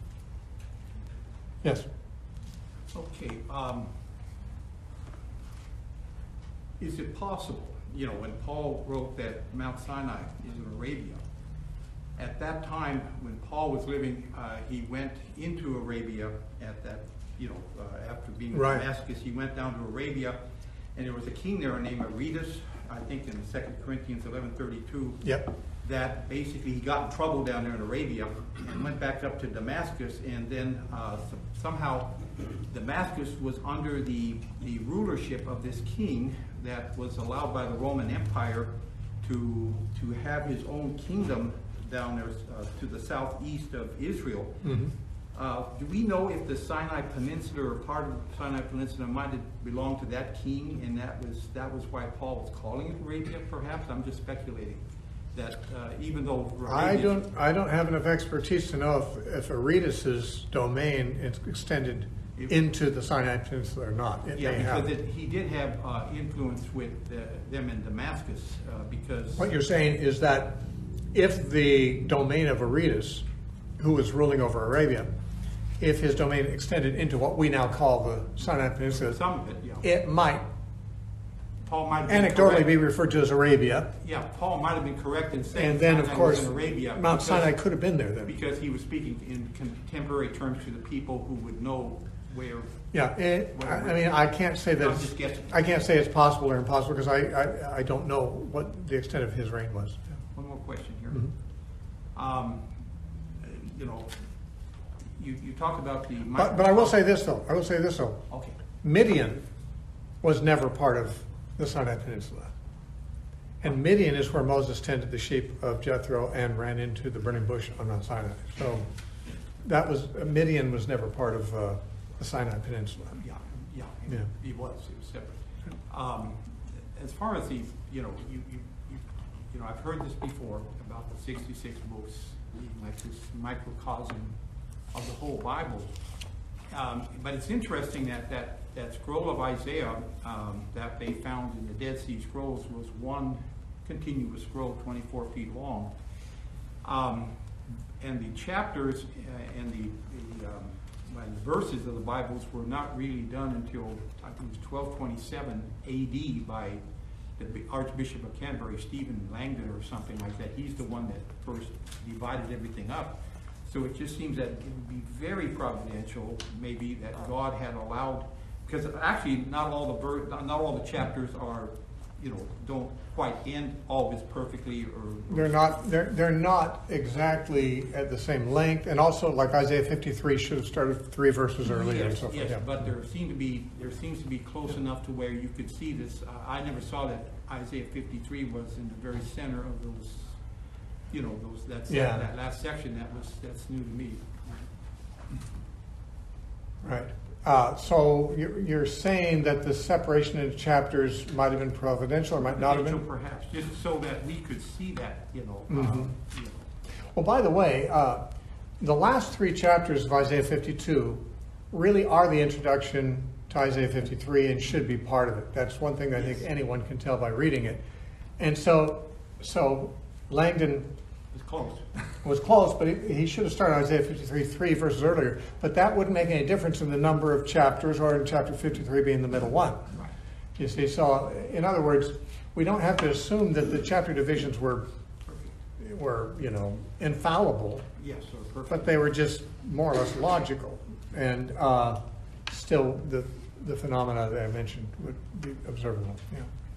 Yes?
Okay. Is it possible, you know, when Paul wrote that Mount Sinai is in Arabia, at that time when Paul was living, he went into Arabia at that, you know, after being in Damascus, he went down to Arabia, and there was a king there named Aretas, I think in 2 Corinthians 11:32,
Yep.
that basically he got in trouble down there in Arabia and went back up to Damascus, and then somehow Damascus was under the rulership of this king that was allowed by the Roman Empire to have his own kingdom down there to the southeast of Israel.
Mm-hmm.
Do we know if the Sinai Peninsula or part of the Sinai Peninsula might have belonged to that king, and that was why Paul was calling it Arabia? Perhaps I'm just speculating that even though
I don't have enough expertise to know if Aretas's domain is extended into the Sinai Peninsula or not. It may have.
Because he did have influence with them in Damascus because
What you're saying is that if the domain of Aretas, who was ruling over Arabia, if his domain extended into what we now call the Sinai Peninsula,
some of it, yeah.
it might
Paul might
anecdotally be referred to as Arabia.
Yeah, Paul might have been correct in saying
And then,
Sinai
of course,
was in Arabia
Mount Sinai could have been there then.
because he was speaking in contemporary terms to the people who would know where.
Yeah, I mean, I can't say that
I'm just guessing.
I can't say it's possible or impossible because I don't know what the extent of his reign was.
One more question here.
Mm-hmm.
You know, you talk about the.
But I will say this though.
Okay.
Midian was never part of the Sinai Peninsula. And Midian is where Moses tended the sheep of Jethro and ran into the burning bush on Mount Sinai. So Midian was never part of the Sinai Peninsula.
Yeah.
Yeah.
It was separate. As far as the, you know, I've heard this before about the 66 books being like this microcosm of the whole Bible. But it's interesting that scroll of Isaiah that they found in the Dead Sea Scrolls was one continuous scroll, 24 feet long. And the chapters and the verses of the Bibles were not really done until, I think it was 1227 AD by the Archbishop of Canterbury, Stephen Langdon or something like that. He's the one that first divided everything up. So it just seems that it would be very providential, maybe, that God had allowed, because actually not all the chapters are, you know, don't quite end always perfectly, or
They're not exactly at the same length, and also like Isaiah 53 should have started 3 verses earlier.
Yes,
and so forth.
yes,
Yeah.
but there seems to be close enough to where you could see this. I never saw that Isaiah 53 was in the very center of those. You know, that last section. That's new to me.
Right. So you're saying that the separation into chapters might have been providential or might not have been?
Perhaps, just so that we could see that, you know.
Well, by the way, the last 3 chapters of Isaiah 52 really are the introduction to Isaiah 53 and should be part of it. That's one thing I think anyone can tell by reading it. And so Langdon
It's close.
was close, but he should have started Isaiah 53 3 verses earlier. But that wouldn't make any difference in the number of chapters or in chapter 53 being the middle one.
Right.
You see, so in other words, we don't have to assume that the chapter divisions were infallible,
Yes, so perfect.
but they were just more or less logical. And still, the phenomena that I mentioned would be observable. Yeah.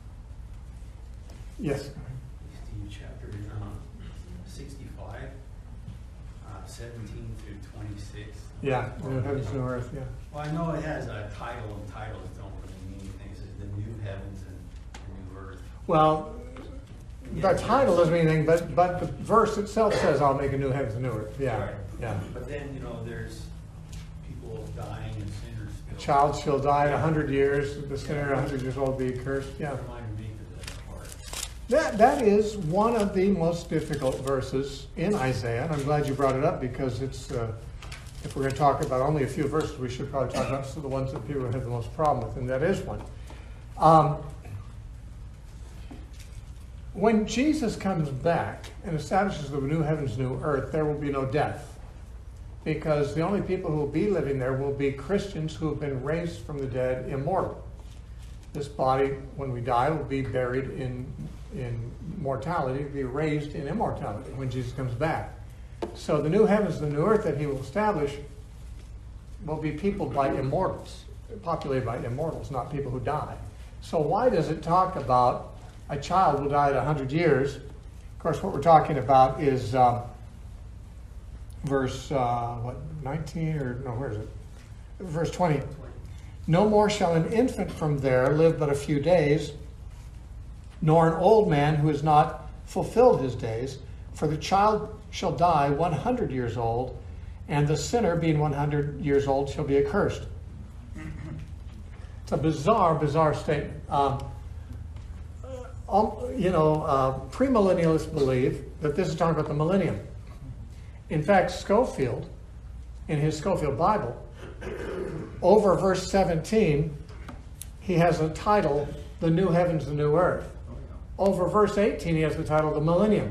Yes.
Steve, chapter 65, 17 through 26.
Yeah. New heavens, new earth. Yeah.
Well, I know it has a title, and titles don't really mean anything. It says the new heavens and the new earth.
Well, the title doesn't mean anything, but the verse itself says, "I'll make a new heavens and new earth." Yeah.
Right.
Yeah.
But then, there's people dying and sinners
A
still.
child shall die 100 years. The sinner 100 years old be accursed. Yeah.
Reminded me of that part.
That is one of the most difficult verses in Isaiah, and I'm glad you brought it up because it's. If we're going to talk about only a few verses, we should probably talk about the ones that people have the most problem with, and that is one. When Jesus comes back and establishes the new heavens, new earth, there will be no death. Because the only people who will be living there will be Christians who have been raised from the dead immortal. This body, when we die, will be buried in mortality, be raised in immortality when Jesus comes back. So the new heavens, the new earth that he will establish will be peopled by immortals, populated by immortals, not people who die. So why does it talk about a child will die at 100 years? Of course, what we're talking about is verse 19 or no, where is it? Verse 20. No more shall an infant from there live but a few days, nor an old man who has not fulfilled his days, for the child shall die 100 years old, and the sinner being 100 years old shall be accursed. It's a bizarre statement. Premillennialists believe that this is talking about the millennium. In fact, Scofield, in his Scofield Bible, over verse 17, he has a title, The New Heavens, the New Earth. Over verse 18, he has the title, The Millennium.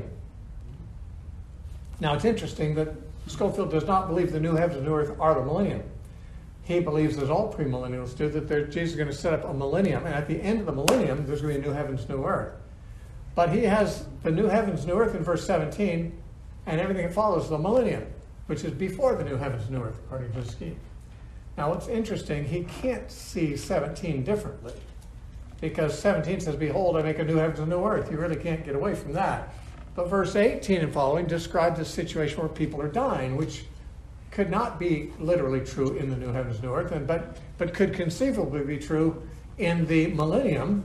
Now, it's interesting that Scofield does not believe the new heavens and new earth are the millennium. He believes, as all premillennials do, that Jesus is going to set up a millennium, and at the end of the millennium, there's going to be a new heavens, new earth. But he has the new heavens, new earth in verse 17, and everything that follows the millennium, which is before the new heavens, new earth, according to his scheme. Now, what's interesting, he can't see 17 differently, because 17 says, "Behold, I make a new heavens and new earth." You really can't get away from that. But verse 18 and following describes a situation where people are dying, which could not be literally true in the new heavens, new earth, but could conceivably be true in the millennium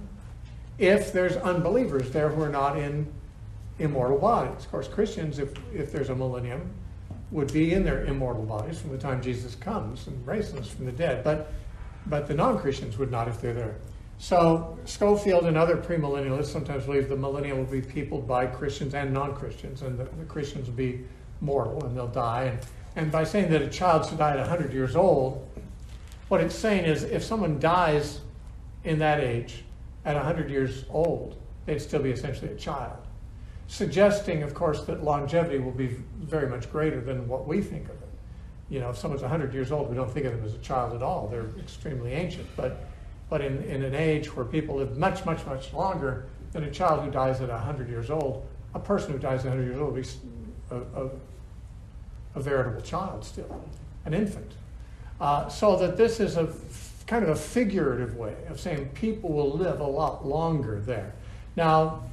if there's unbelievers there who are not in immortal bodies. Of course, Christians, if there's a millennium, would be in their immortal bodies from the time Jesus comes and raises us from the dead. But the non-Christians would not if they're there. So Scofield and other premillennialists sometimes believe the millennium will be peopled by Christians and non-Christians, and the Christians will be mortal and they'll die. And by saying that a child should die at 100 years old, what it's saying is if someone dies in that age at 100 years old, they'd still be essentially a child. Suggesting, of course, that longevity will be very much greater than what we think of it. If someone's 100 years old, we don't think of them as a child at all. They're extremely ancient. But in an age where people live much, much, much longer than a child who dies at 100 years old, a person who dies at 100 years old will be a veritable child still, an infant. So that this is a kind of a figurative way of saying people will live a lot longer there. Now,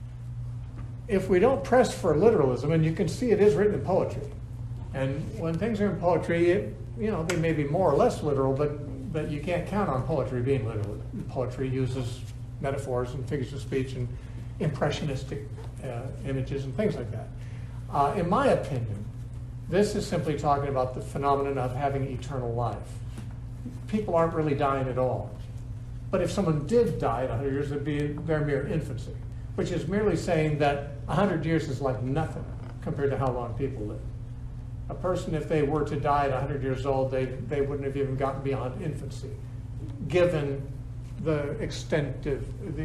if we don't press for literalism, and you can see it is written in poetry, and when things are in poetry, they may be more or less literal, but you can't count on poetry being literal. Poetry uses metaphors and figures of speech and impressionistic images and things like that. In my opinion, this is simply talking about the phenomenon of having eternal life. people aren't really dying at all. But if someone did die at 100 years, it'd be their mere infancy, which is merely saying that 100 years is like nothing compared to how long people live. A person, if they were to die at 100 years old, they wouldn't have even gotten beyond infancy, given the extensive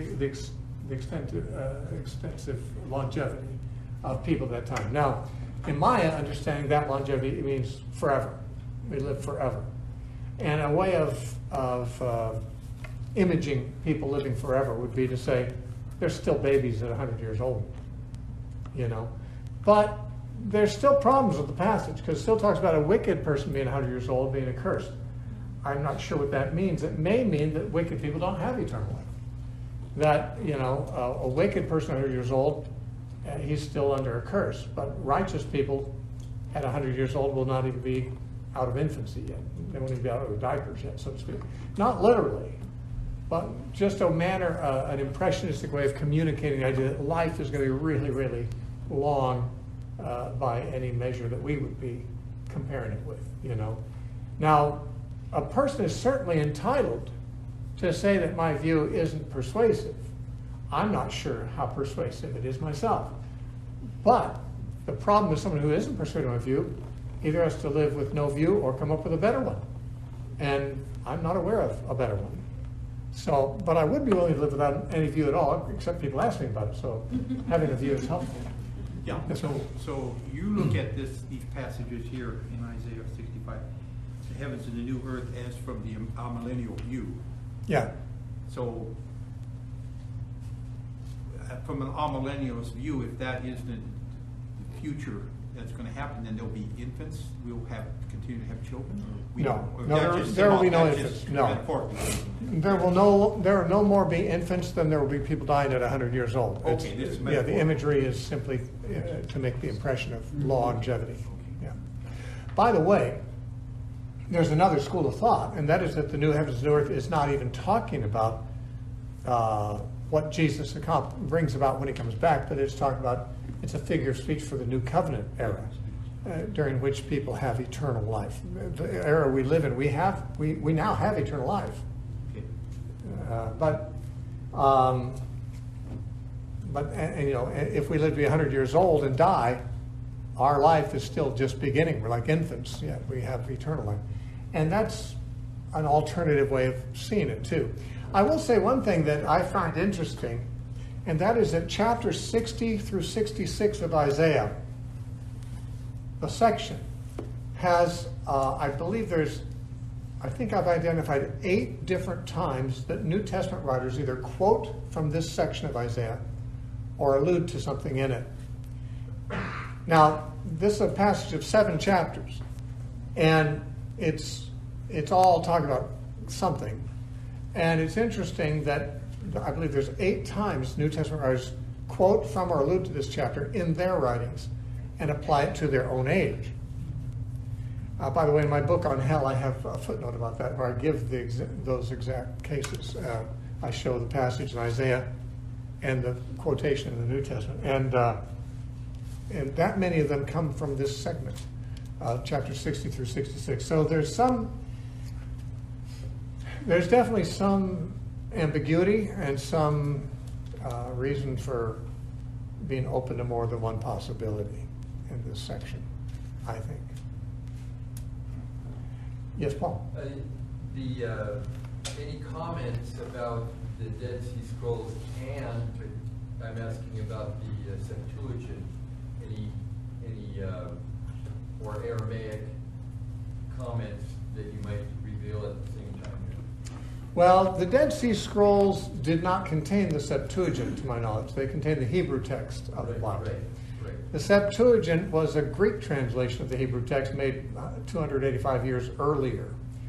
longevity of people at that time. Now, in my understanding, that longevity means forever. We live forever. And a way of imaging people living forever would be to say, they're still babies at 100 years old, you know. But there's still problems with the passage, because it still talks about a wicked person being 100 years old, being accursed. I'm not sure what that means. It may mean that wicked people don't have eternal life. That, you know, a wicked person 100 years old, he's still under a curse. But righteous people at 100 years old will not even be out of infancy yet. They won't even be out of their diapers yet, so to speak. Not literally, but just a manner, an impressionistic way of communicating the idea that life is going to be really, really long by any measure that we would be comparing it with, you know. Now, a person is certainly entitled to say that my view isn't persuasive. I'm not sure how persuasive it is myself. But the problem with someone who isn't persuaded of my view either has to live with no view or come up with a better one. And I'm not aware of a better one. So, but I would be willing to live without any view at all, except people ask me about it. So having a view is helpful.
Yeah, so you look at these passages here in Isaiah 65, the heavens and the new earth as from the amillennial view.
Yeah.
So from an amillennial's view, if that is the future that's going to happen, then there'll be infants. We'll continue to have children.
There will be no infants. No. There will no more be infants than there will be people dying at 100 years old.
Okay, this is metaphor.
The imagery is simply to make the impression of longevity. Yeah. By the way, there's another school of thought, and that is that the new heavens and new earth is not even talking about what Jesus brings about when he comes back, but it's talking about, it's a figure of speech for the new covenant era, during which people have eternal life. The era we live in, we now have eternal life. But you know, if we live to be 100 years old and die, our life is still just beginning. We're like infants, yet we have eternal life. And that's an alternative way of seeing it too. I will say one thing that I find interesting, and that is that chapters 60 through 66 of Isaiah, the section, has, I think I've identified 8 different times that New Testament writers either quote from this section of Isaiah or allude to something in it. Now, this is a passage of 7 chapters, and it's all talking about something. And it's interesting that I believe there's 8 times New Testament writers quote from or allude to this chapter in their writings and apply it to their own age. By the way, in my book on hell, I have a footnote about that where I give those exact cases. I show the passage in Isaiah and the quotation in the New Testament. And that many of them come from this segment, chapter 60 through 66. So there's definitely some ambiguity and some reason for being open to more than one possibility in this section, I think. Yes, Paul?
Any comments about the Dead Sea Scrolls, and I'm asking about the Septuagint, any or Aramaic comments that you might reveal at the same time here?
Well, the Dead Sea Scrolls did not contain the Septuagint, to my knowledge. They contained the Hebrew text of the Bible.
Right.
The Septuagint was a Greek translation of the Hebrew text made 285 years earlier.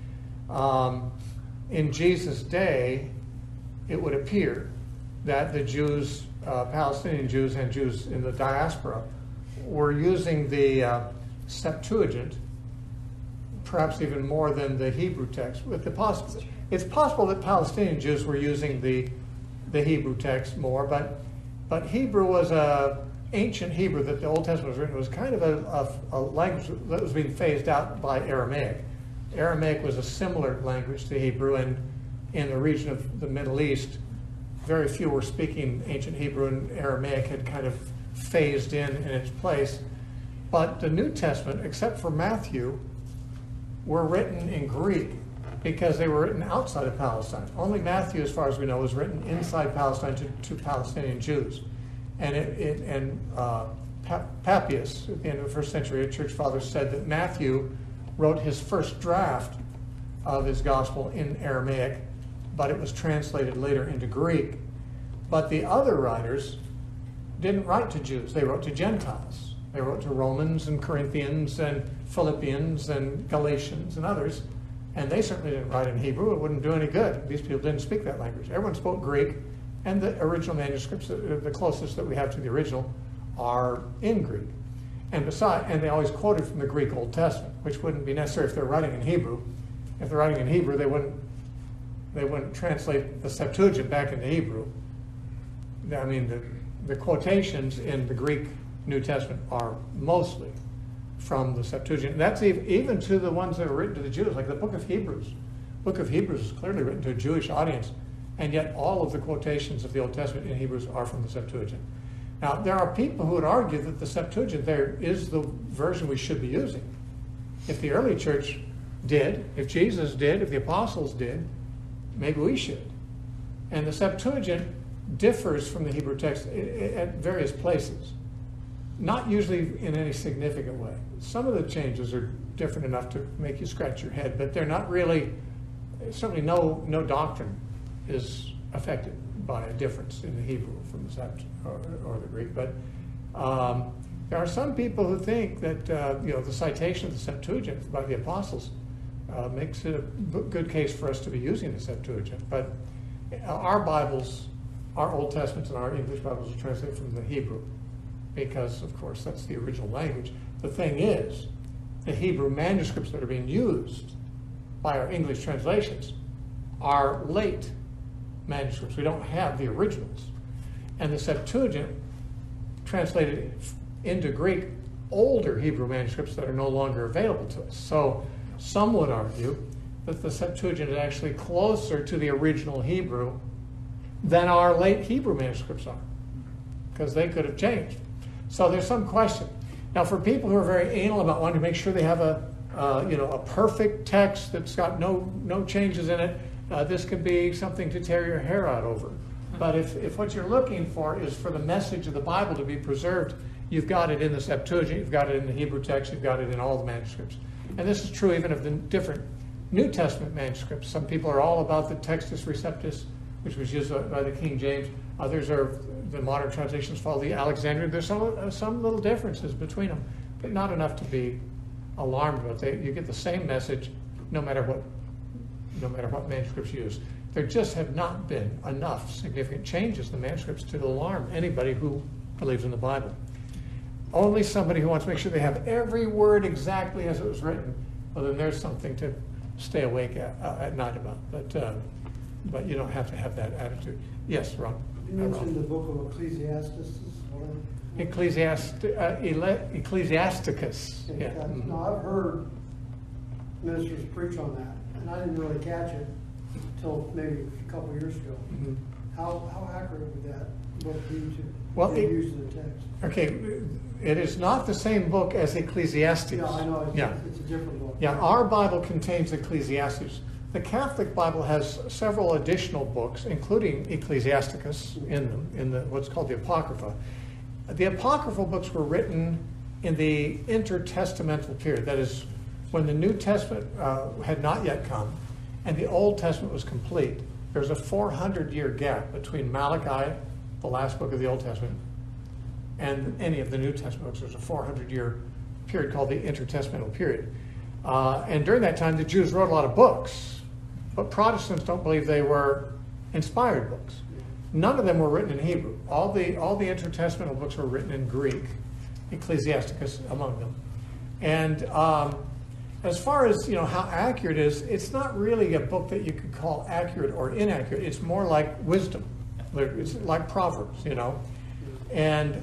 In Jesus' day, it would appear that the Jews, Palestinian Jews and Jews in the diaspora, were using the Septuagint perhaps even more than the Hebrew text. It's possible that Palestinian Jews were using the Hebrew text more, but Hebrew was ancient Hebrew that the Old Testament was written. It was kind of a language that was being phased out by Aramaic. Aramaic was a similar language to Hebrew, and in the region of the Middle East, very few were speaking ancient Hebrew, and Aramaic had kind of phased in its place. But the New Testament, except for Matthew, were written in Greek because they were written outside of Palestine. Only Matthew, as far as we know, was written inside Palestine to Palestinian Jews. And Papias, at the end of the first century, a church father, said that Matthew wrote his first draft of his gospel in Aramaic, but it was translated later into Greek. But the other writers didn't write to Jews. They wrote to Gentiles. They wrote to Romans and Corinthians and Philippians and Galatians and others. And they certainly didn't write in Hebrew. It wouldn't do any good. These people didn't speak that language. Everyone spoke Greek, and the original manuscripts, the closest that we have to the original, are in Greek. And they always quoted from the Greek Old Testament, which wouldn't be necessary if they're writing in Hebrew. If they're writing in Hebrew, they wouldn't translate the Septuagint back into Hebrew. I mean, the quotations in the Greek New Testament are mostly from the Septuagint. And that's even to the ones that are written to the Jews, like the book of Hebrews. The book of Hebrews is clearly written to a Jewish audience, and yet all of the quotations of the Old Testament in Hebrews are from the Septuagint. Now, there are people who would argue that the Septuagint there is the version we should be using. If the early church did, if Jesus did, if the apostles did, maybe we should. And the Septuagint differs from the Hebrew text at various places, not usually in any significant way. Some of the changes are different enough to make you scratch your head, but they're not really, certainly no doctrine is affected by a difference in the Hebrew from the Septuagint or the Greek. But there are some people who think that the citation of the Septuagint by the apostles makes it a good case for us to be using the Septuagint. But our Bibles, our Old Testaments and our English Bibles are translated from the Hebrew because, of course, that's the original language. The thing is, the Hebrew manuscripts that are being used by our English translations are late manuscripts. We don't have the originals. And the Septuagint translated into Greek older Hebrew manuscripts that are no longer available to us. So some would argue that the Septuagint is actually closer to the original Hebrew than our late Hebrew manuscripts are, because they could have changed. So there's some question. Now, for people who are very anal about wanting to make sure they have a perfect text that's got no changes in it, this could be something to tear your hair out over. But if what you're looking for is for the message of the Bible to be preserved, you've got it in the Septuagint, you've got it in the Hebrew text, you've got it in all the manuscripts. And this is true even of the different New Testament manuscripts. Some people are all about the Textus Receptus, which was used by the King James. Others are, the modern translations follow the Alexandrian. There's some little differences between them, but not enough to be alarmed about. You get the same message no matter what manuscripts you use. There just have not been enough significant changes in the manuscripts to alarm anybody who believes in the Bible. Only somebody who wants to make sure they have every word exactly as it was written, well, then there's something to stay awake at night about. But you don't have to have that attitude. Yes, Ron?
You mentioned the book of Ecclesiastes.
Ecclesiasticus. Yeah. Mm-hmm.
Now, I've heard ministers preach on that, and I didn't really catch it until maybe a couple of years ago.
Mm-hmm.
How accurate would that book be
Well,
to use in the text?
Okay, it is not the same book as Ecclesiastes.
Yeah, I know.
Yeah.
It's a different book.
Yeah, our Bible contains Ecclesiastes. The Catholic Bible has several additional books, including Ecclesiasticus, in them, in what's called the Apocrypha. The Apocryphal books were written in the intertestamental period, that is, when the New Testament had not yet come and the Old Testament was complete. There's a 400-year gap between Malachi, the last book of the Old Testament, and any of the New Testament books. There's a 400-year period called the intertestamental period. And during that time, the Jews wrote a lot of books, but Protestants don't believe they were inspired books. None of them were written in Hebrew. All the intertestamental books were written in Greek, Ecclesiasticus among them. And as far as how accurate it is, it's not really a book that you could call accurate or inaccurate. It's more like wisdom. It's like Proverbs, and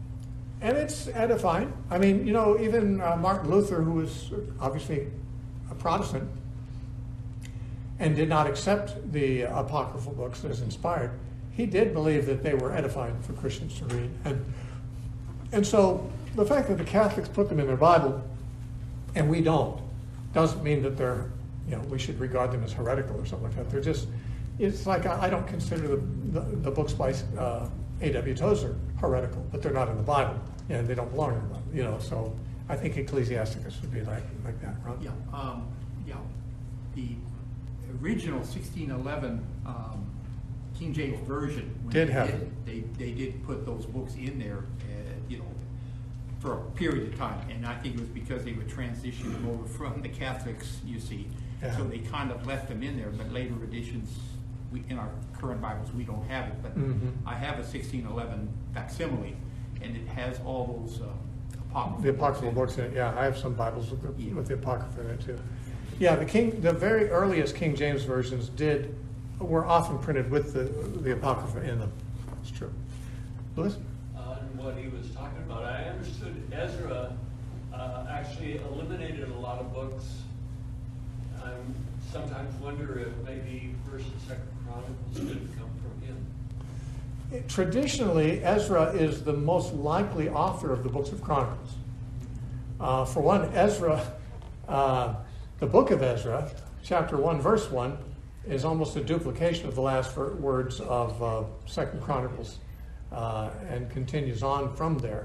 it's edifying. I mean, even Martin Luther, who was obviously a Protestant and did not accept the apocryphal books as inspired, he did believe that they were edifying for Christians to read. And so the fact that the Catholics put them in their Bible and we don't doesn't mean that they're, we should regard them as heretical or something like that. They're just, it's like I don't consider the books by A.W. Tozer heretical, but they're not in the Bible and they don't belong in the Bible. So I think Ecclesiasticus would be like that, right?
Yeah. The original 1611 King James Version, when
Did
they
have
they did put those books in there, for a period of time, and I think it was because they were transitioning over from the Catholics, you see.
Yeah.
So they kind of left them in there, but later editions, in our current Bibles, we don't have it. But I have a 1611 facsimile, and it has all those apocryphal.
The apocryphal books in it, yeah. I have some Bibles with the apocrypha in it too. Yeah, the very earliest King James versions were often printed with the apocrypha in them. It's true. Louis?
What he was talking about, I understood Ezra actually eliminated a lot of books. I sometimes wonder if maybe First and Second Chronicles didn't come from him.
Traditionally, Ezra is the most likely author of the books of Chronicles. For one, Ezra, the book of Ezra, chapter 1, verse 1, is almost a duplication of the last words of Second Chronicles. And continues on from there.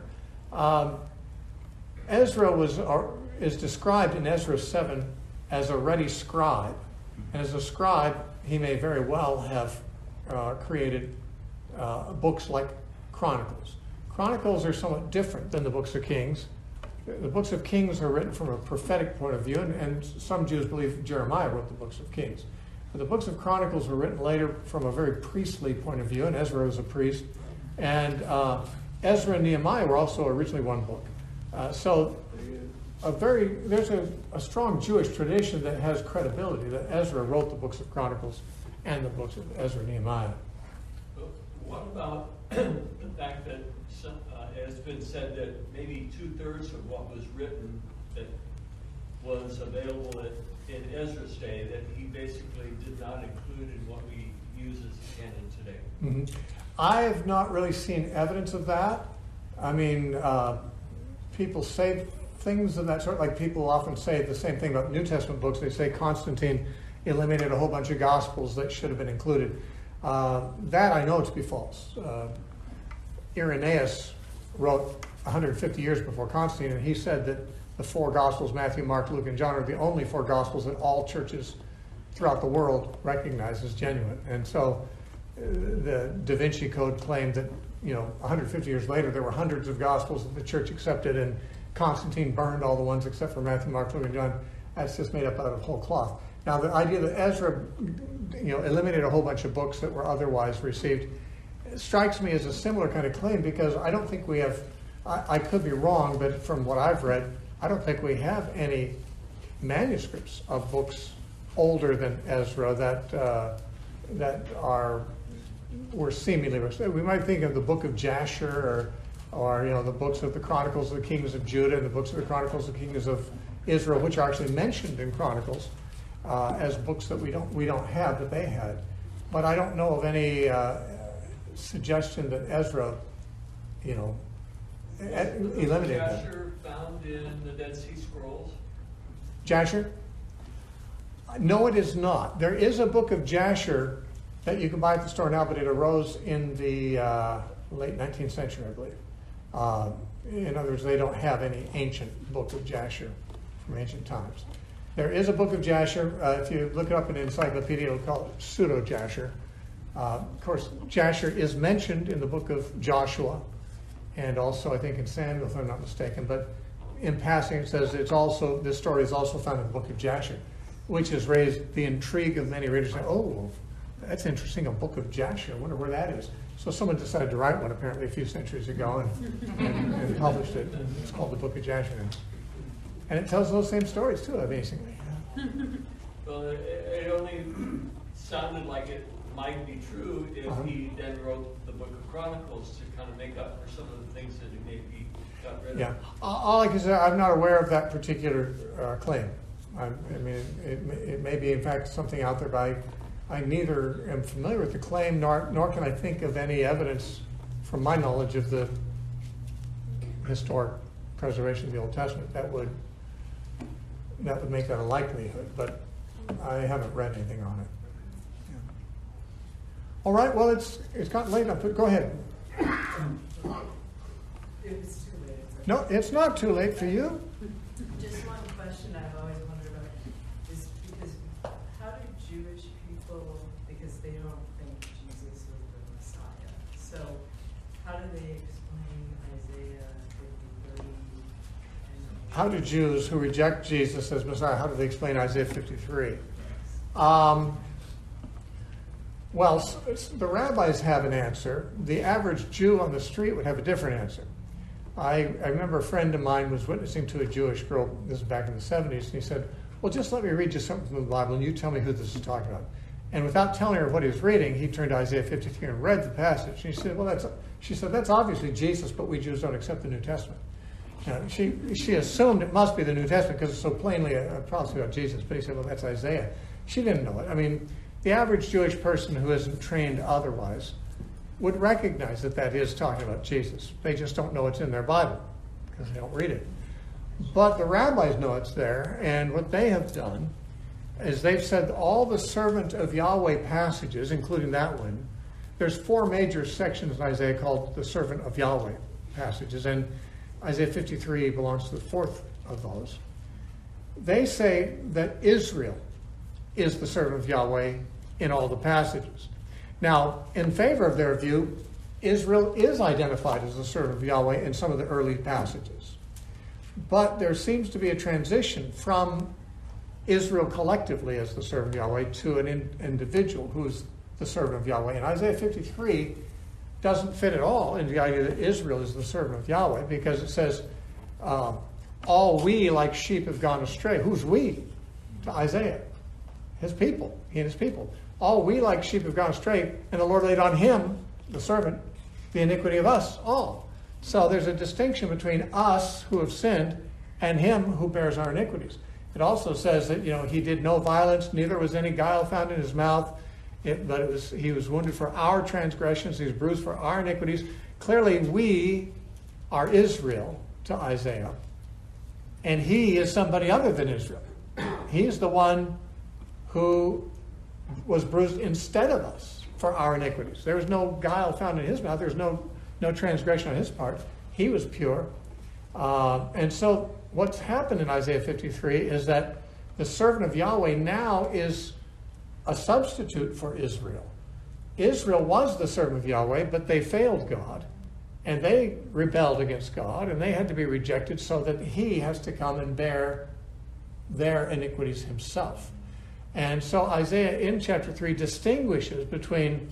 Ezra is described in Ezra 7 as a ready scribe. And as a scribe, he may very well have created books like Chronicles. Chronicles are somewhat different than the books of Kings. The books of Kings are written from a prophetic point of view, and some Jews believe Jeremiah wrote the books of Kings. But the books of Chronicles were written later from a very priestly point of view, and Ezra was a priest. And Ezra and Nehemiah were also originally one book. So there's a strong Jewish tradition that has credibility that Ezra wrote the books of Chronicles and the books of Ezra and Nehemiah.
But what about the fact that it's been said that maybe 2/3 of what was written that was available in Ezra's day that he basically did not include in what we use as canon today?
Mm-hmm. I've not really seen evidence of that. I mean, people say things of that sort. Like people often say the same thing about New Testament books. They say Constantine eliminated a whole bunch of Gospels that should have been included. That I know to be false. Irenaeus wrote 150 years before Constantine, and he said that the 4 Gospels, Matthew, Mark, Luke, and John, are the only 4 Gospels that all churches throughout the world recognize as genuine. And so the Da Vinci Code claimed that 150 years later there were hundreds of Gospels that the church accepted, and Constantine burned all the ones except for Matthew, Mark, Luke, and John. That's just made up out of whole cloth. Now the idea that Ezra eliminated a whole bunch of books that were otherwise received strikes me as a similar kind of claim, because I don't think we have, I could be wrong, but from what I've read, I don't think we have any manuscripts of books older than Ezra that were seemingly restored. We might think of the book of Jasher or the books of the Chronicles of the Kings of Judah and the books of the Chronicles of the Kings of Israel, which are actually mentioned in Chronicles as books that we don't have that they had. But I don't know of any suggestion that Ezra, eliminated that.
Jasher found in the Dead Sea Scrolls?
Jasher? No, it is not. There is a book of Jasher that you can buy at the store now, but it arose in the late 19th century, I believe. In other words, they don't have any ancient book of Jasher from ancient times. There is a book of Jasher. If you look it up in an encyclopedia, it'll call it Pseudo-Jasher. Of course, Jasher is mentioned in the book of Joshua, and also I think in Samuel, if I'm not mistaken. But in passing, it says this story is also found in the book of Jasher, which has raised the intrigue of many readers. Saying, "Oh, that's interesting, a book of Jasher. I wonder where that is." So someone decided to write one apparently a few centuries ago and published it. It's called the Book of Jasher, and it tells those same stories too, amazingly.
Well, it only sounded like it might be true if he then wrote the Book of Chronicles to kind of make up for some of the things that he maybe got rid of.
Yeah. All I can say, I'm not aware of that particular claim. I mean, it may be in fact something out there, but I neither am familiar with the claim nor can I think of any evidence from my knowledge of the historic preservation of the Old Testament that would make that a likelihood, but I haven't read anything on it. Yeah. All right, well, it's gotten late enough, but go ahead.
It's too late.
No, it's not too late for you.
Just one question I've always wondered about is because how do Jewish people, because they don't think Jesus was the Messiah, so how do they explain Isaiah 53?
How do Jews who reject Jesus as Messiah, how do they explain Isaiah 53? Well, the rabbis have an answer. The average Jew on the street would have a different answer. I remember a friend of mine was witnessing to a Jewish girl, this is back in the 70s, and he said, well, just let me read you something from the Bible, and you tell me who this is talking about. And without telling her what he was reading, he turned to Isaiah 53 and read the passage. And she said, that's obviously Jesus, but we Jews don't accept the New Testament. Now, she assumed it must be the New Testament because it's so plainly a prophecy about Jesus, but he said, well, that's Isaiah. She didn't know it. I mean, the average Jewish person who isn't trained otherwise would recognize that that is talking about Jesus. They just don't know it's in their Bible because they don't read it. But the rabbis know it's there, and what they have done is they've said all the servant of Yahweh passages, including that one, there's 4 major sections in Isaiah called the servant of Yahweh passages, and Isaiah 53 belongs to the 4th of those. They say that Israel is the servant of Yahweh in all the passages. Now, in favor of their view, Israel is identified as the servant of Yahweh in some of the early passages. But there seems to be a transition from Israel collectively as the servant of Yahweh to an individual who's the servant of Yahweh. And Isaiah 53 doesn't fit at all into the idea that Israel is the servant of Yahweh, because it says, all we like sheep have gone astray. Who's we? To Isaiah. His people. He and his people. All we like sheep have gone astray, and the Lord laid on him, the servant, the iniquity of us all. So there's a distinction between us who have sinned and him who bears our iniquities. It also says that, he did no violence, neither was any guile found in his mouth, but he was wounded for our transgressions, he was bruised for our iniquities. Clearly, we are Israel to Isaiah, and he is somebody other than Israel. He's the one who was bruised instead of us for our iniquities. There was no guile found in his mouth. There was no transgression on his part. He was pure. And so what's happened in Isaiah 53 is that the servant of Yahweh now is a substitute for Israel. Israel was the servant of Yahweh, but they failed God, and they rebelled against God, and they had to be rejected so that he has to come and bear their iniquities himself. And so Isaiah in chapter 3 distinguishes between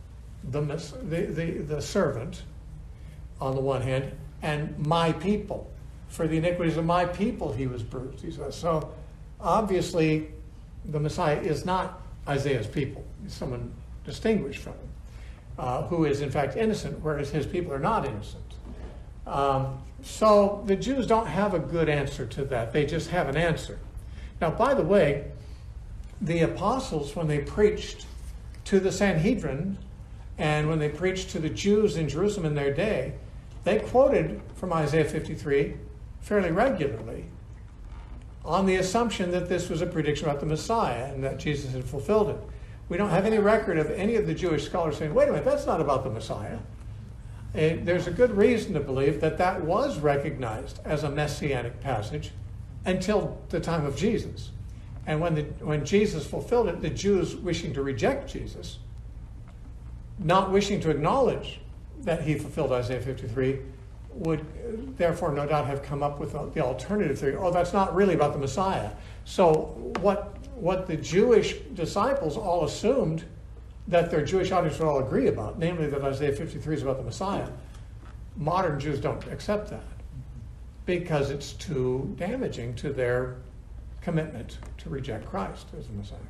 the servant on the one hand and my people. For the iniquities of my people he was bruised, he says. So obviously the Messiah is not Isaiah's people. He's someone distinguished from him, who is in fact innocent, whereas his people are not innocent. So the Jews don't have a good answer to that. They just have an answer. Now, by the way, the apostles, when they preached to the Sanhedrin and when they preached to the Jews in Jerusalem in their day, they quoted from Isaiah 53 fairly regularly on the assumption that this was a prediction about the Messiah and that Jesus had fulfilled it. We don't have any record of any of the Jewish scholars saying, wait a minute, that's not about the Messiah. And there's a good reason to believe that that was recognized as a messianic passage until the time of Jesus. And when Jesus fulfilled it, the Jews wishing to reject Jesus, not wishing to acknowledge that he fulfilled Isaiah 53, would therefore no doubt have come up with the alternative theory. Oh, that's not really about the Messiah. So what the Jewish disciples all assumed that their Jewish audience would all agree about, namely that Isaiah 53 is about the Messiah, modern Jews don't accept that because it's too damaging to their commitment to reject Christ as the Messiah.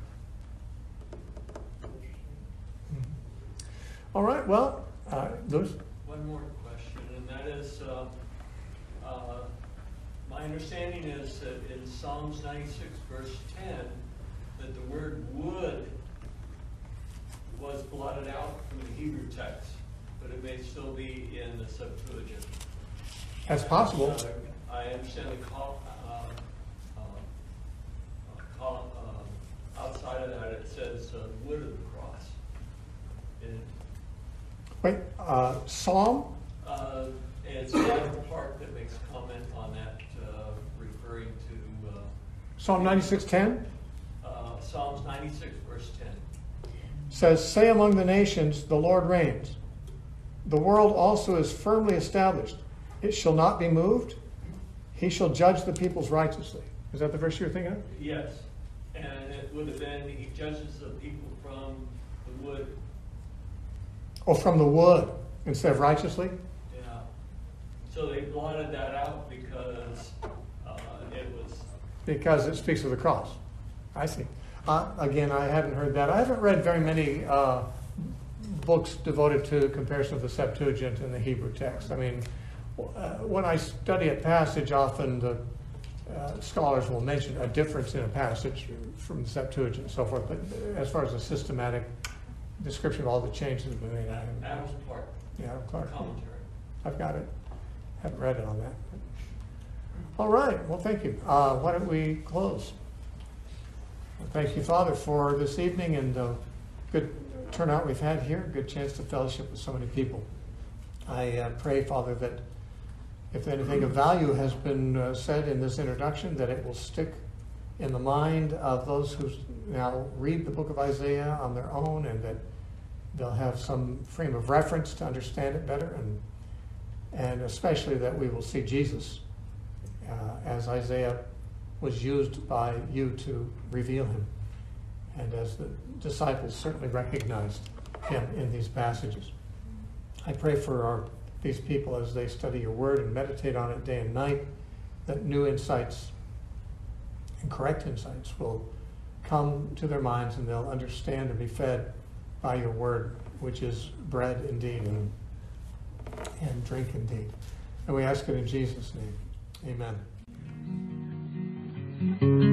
All right, well, Lewis?
One more question, and that is, my My understanding is that in Psalms 96, verse 10, that the word would was blotted out from the Hebrew text, but it may still be in the Septuagint.
That's possible.
I understand the outside of that, it says wood of the cross.
Wait, Psalm?
It's that part that makes comment on that, referring to
Psalm 96:10
Psalms 96, verse 10.
says, "Say among the nations, the Lord reigns. The world also is firmly established. It shall not be moved. He shall judge the peoples righteously." Is that the verse you're thinking of?
Yes, and it would have been, he judges the people from the wood.
Oh, from the wood instead of righteously?
Yeah. So they blotted that out because it was.
Because it speaks of the cross. I see. Again, I haven't heard that. I haven't read very many books devoted to comparison of the Septuagint and the Hebrew text. I mean, when I study a passage, often the scholars will mention a difference in a passage from the Septuagint and so forth. But as far as a systematic description of all the changes that have been made, I haven't.
Adam's part.
Yeah, Clark.
Commentary.
I've got it. Haven't read it on that. All right. Well, thank you. Why don't we close? Thank you, Father, for this evening and the good turnout we've had here. Good chance to fellowship with so many people. I pray, Father, that if anything of value has been said in this introduction, that it will stick in the mind of those who now read the book of Isaiah on their own, and that they'll have some frame of reference to understand it better, and especially that we will see Jesus as Isaiah was used by you to reveal him, and as the disciples certainly recognized him in these passages. I pray for these people as they study your word and meditate on it day and night, that new insights and correct insights will come to their minds, and they'll understand and be fed by your word, which is bread indeed and drink indeed. And we ask it in Jesus' name. Amen.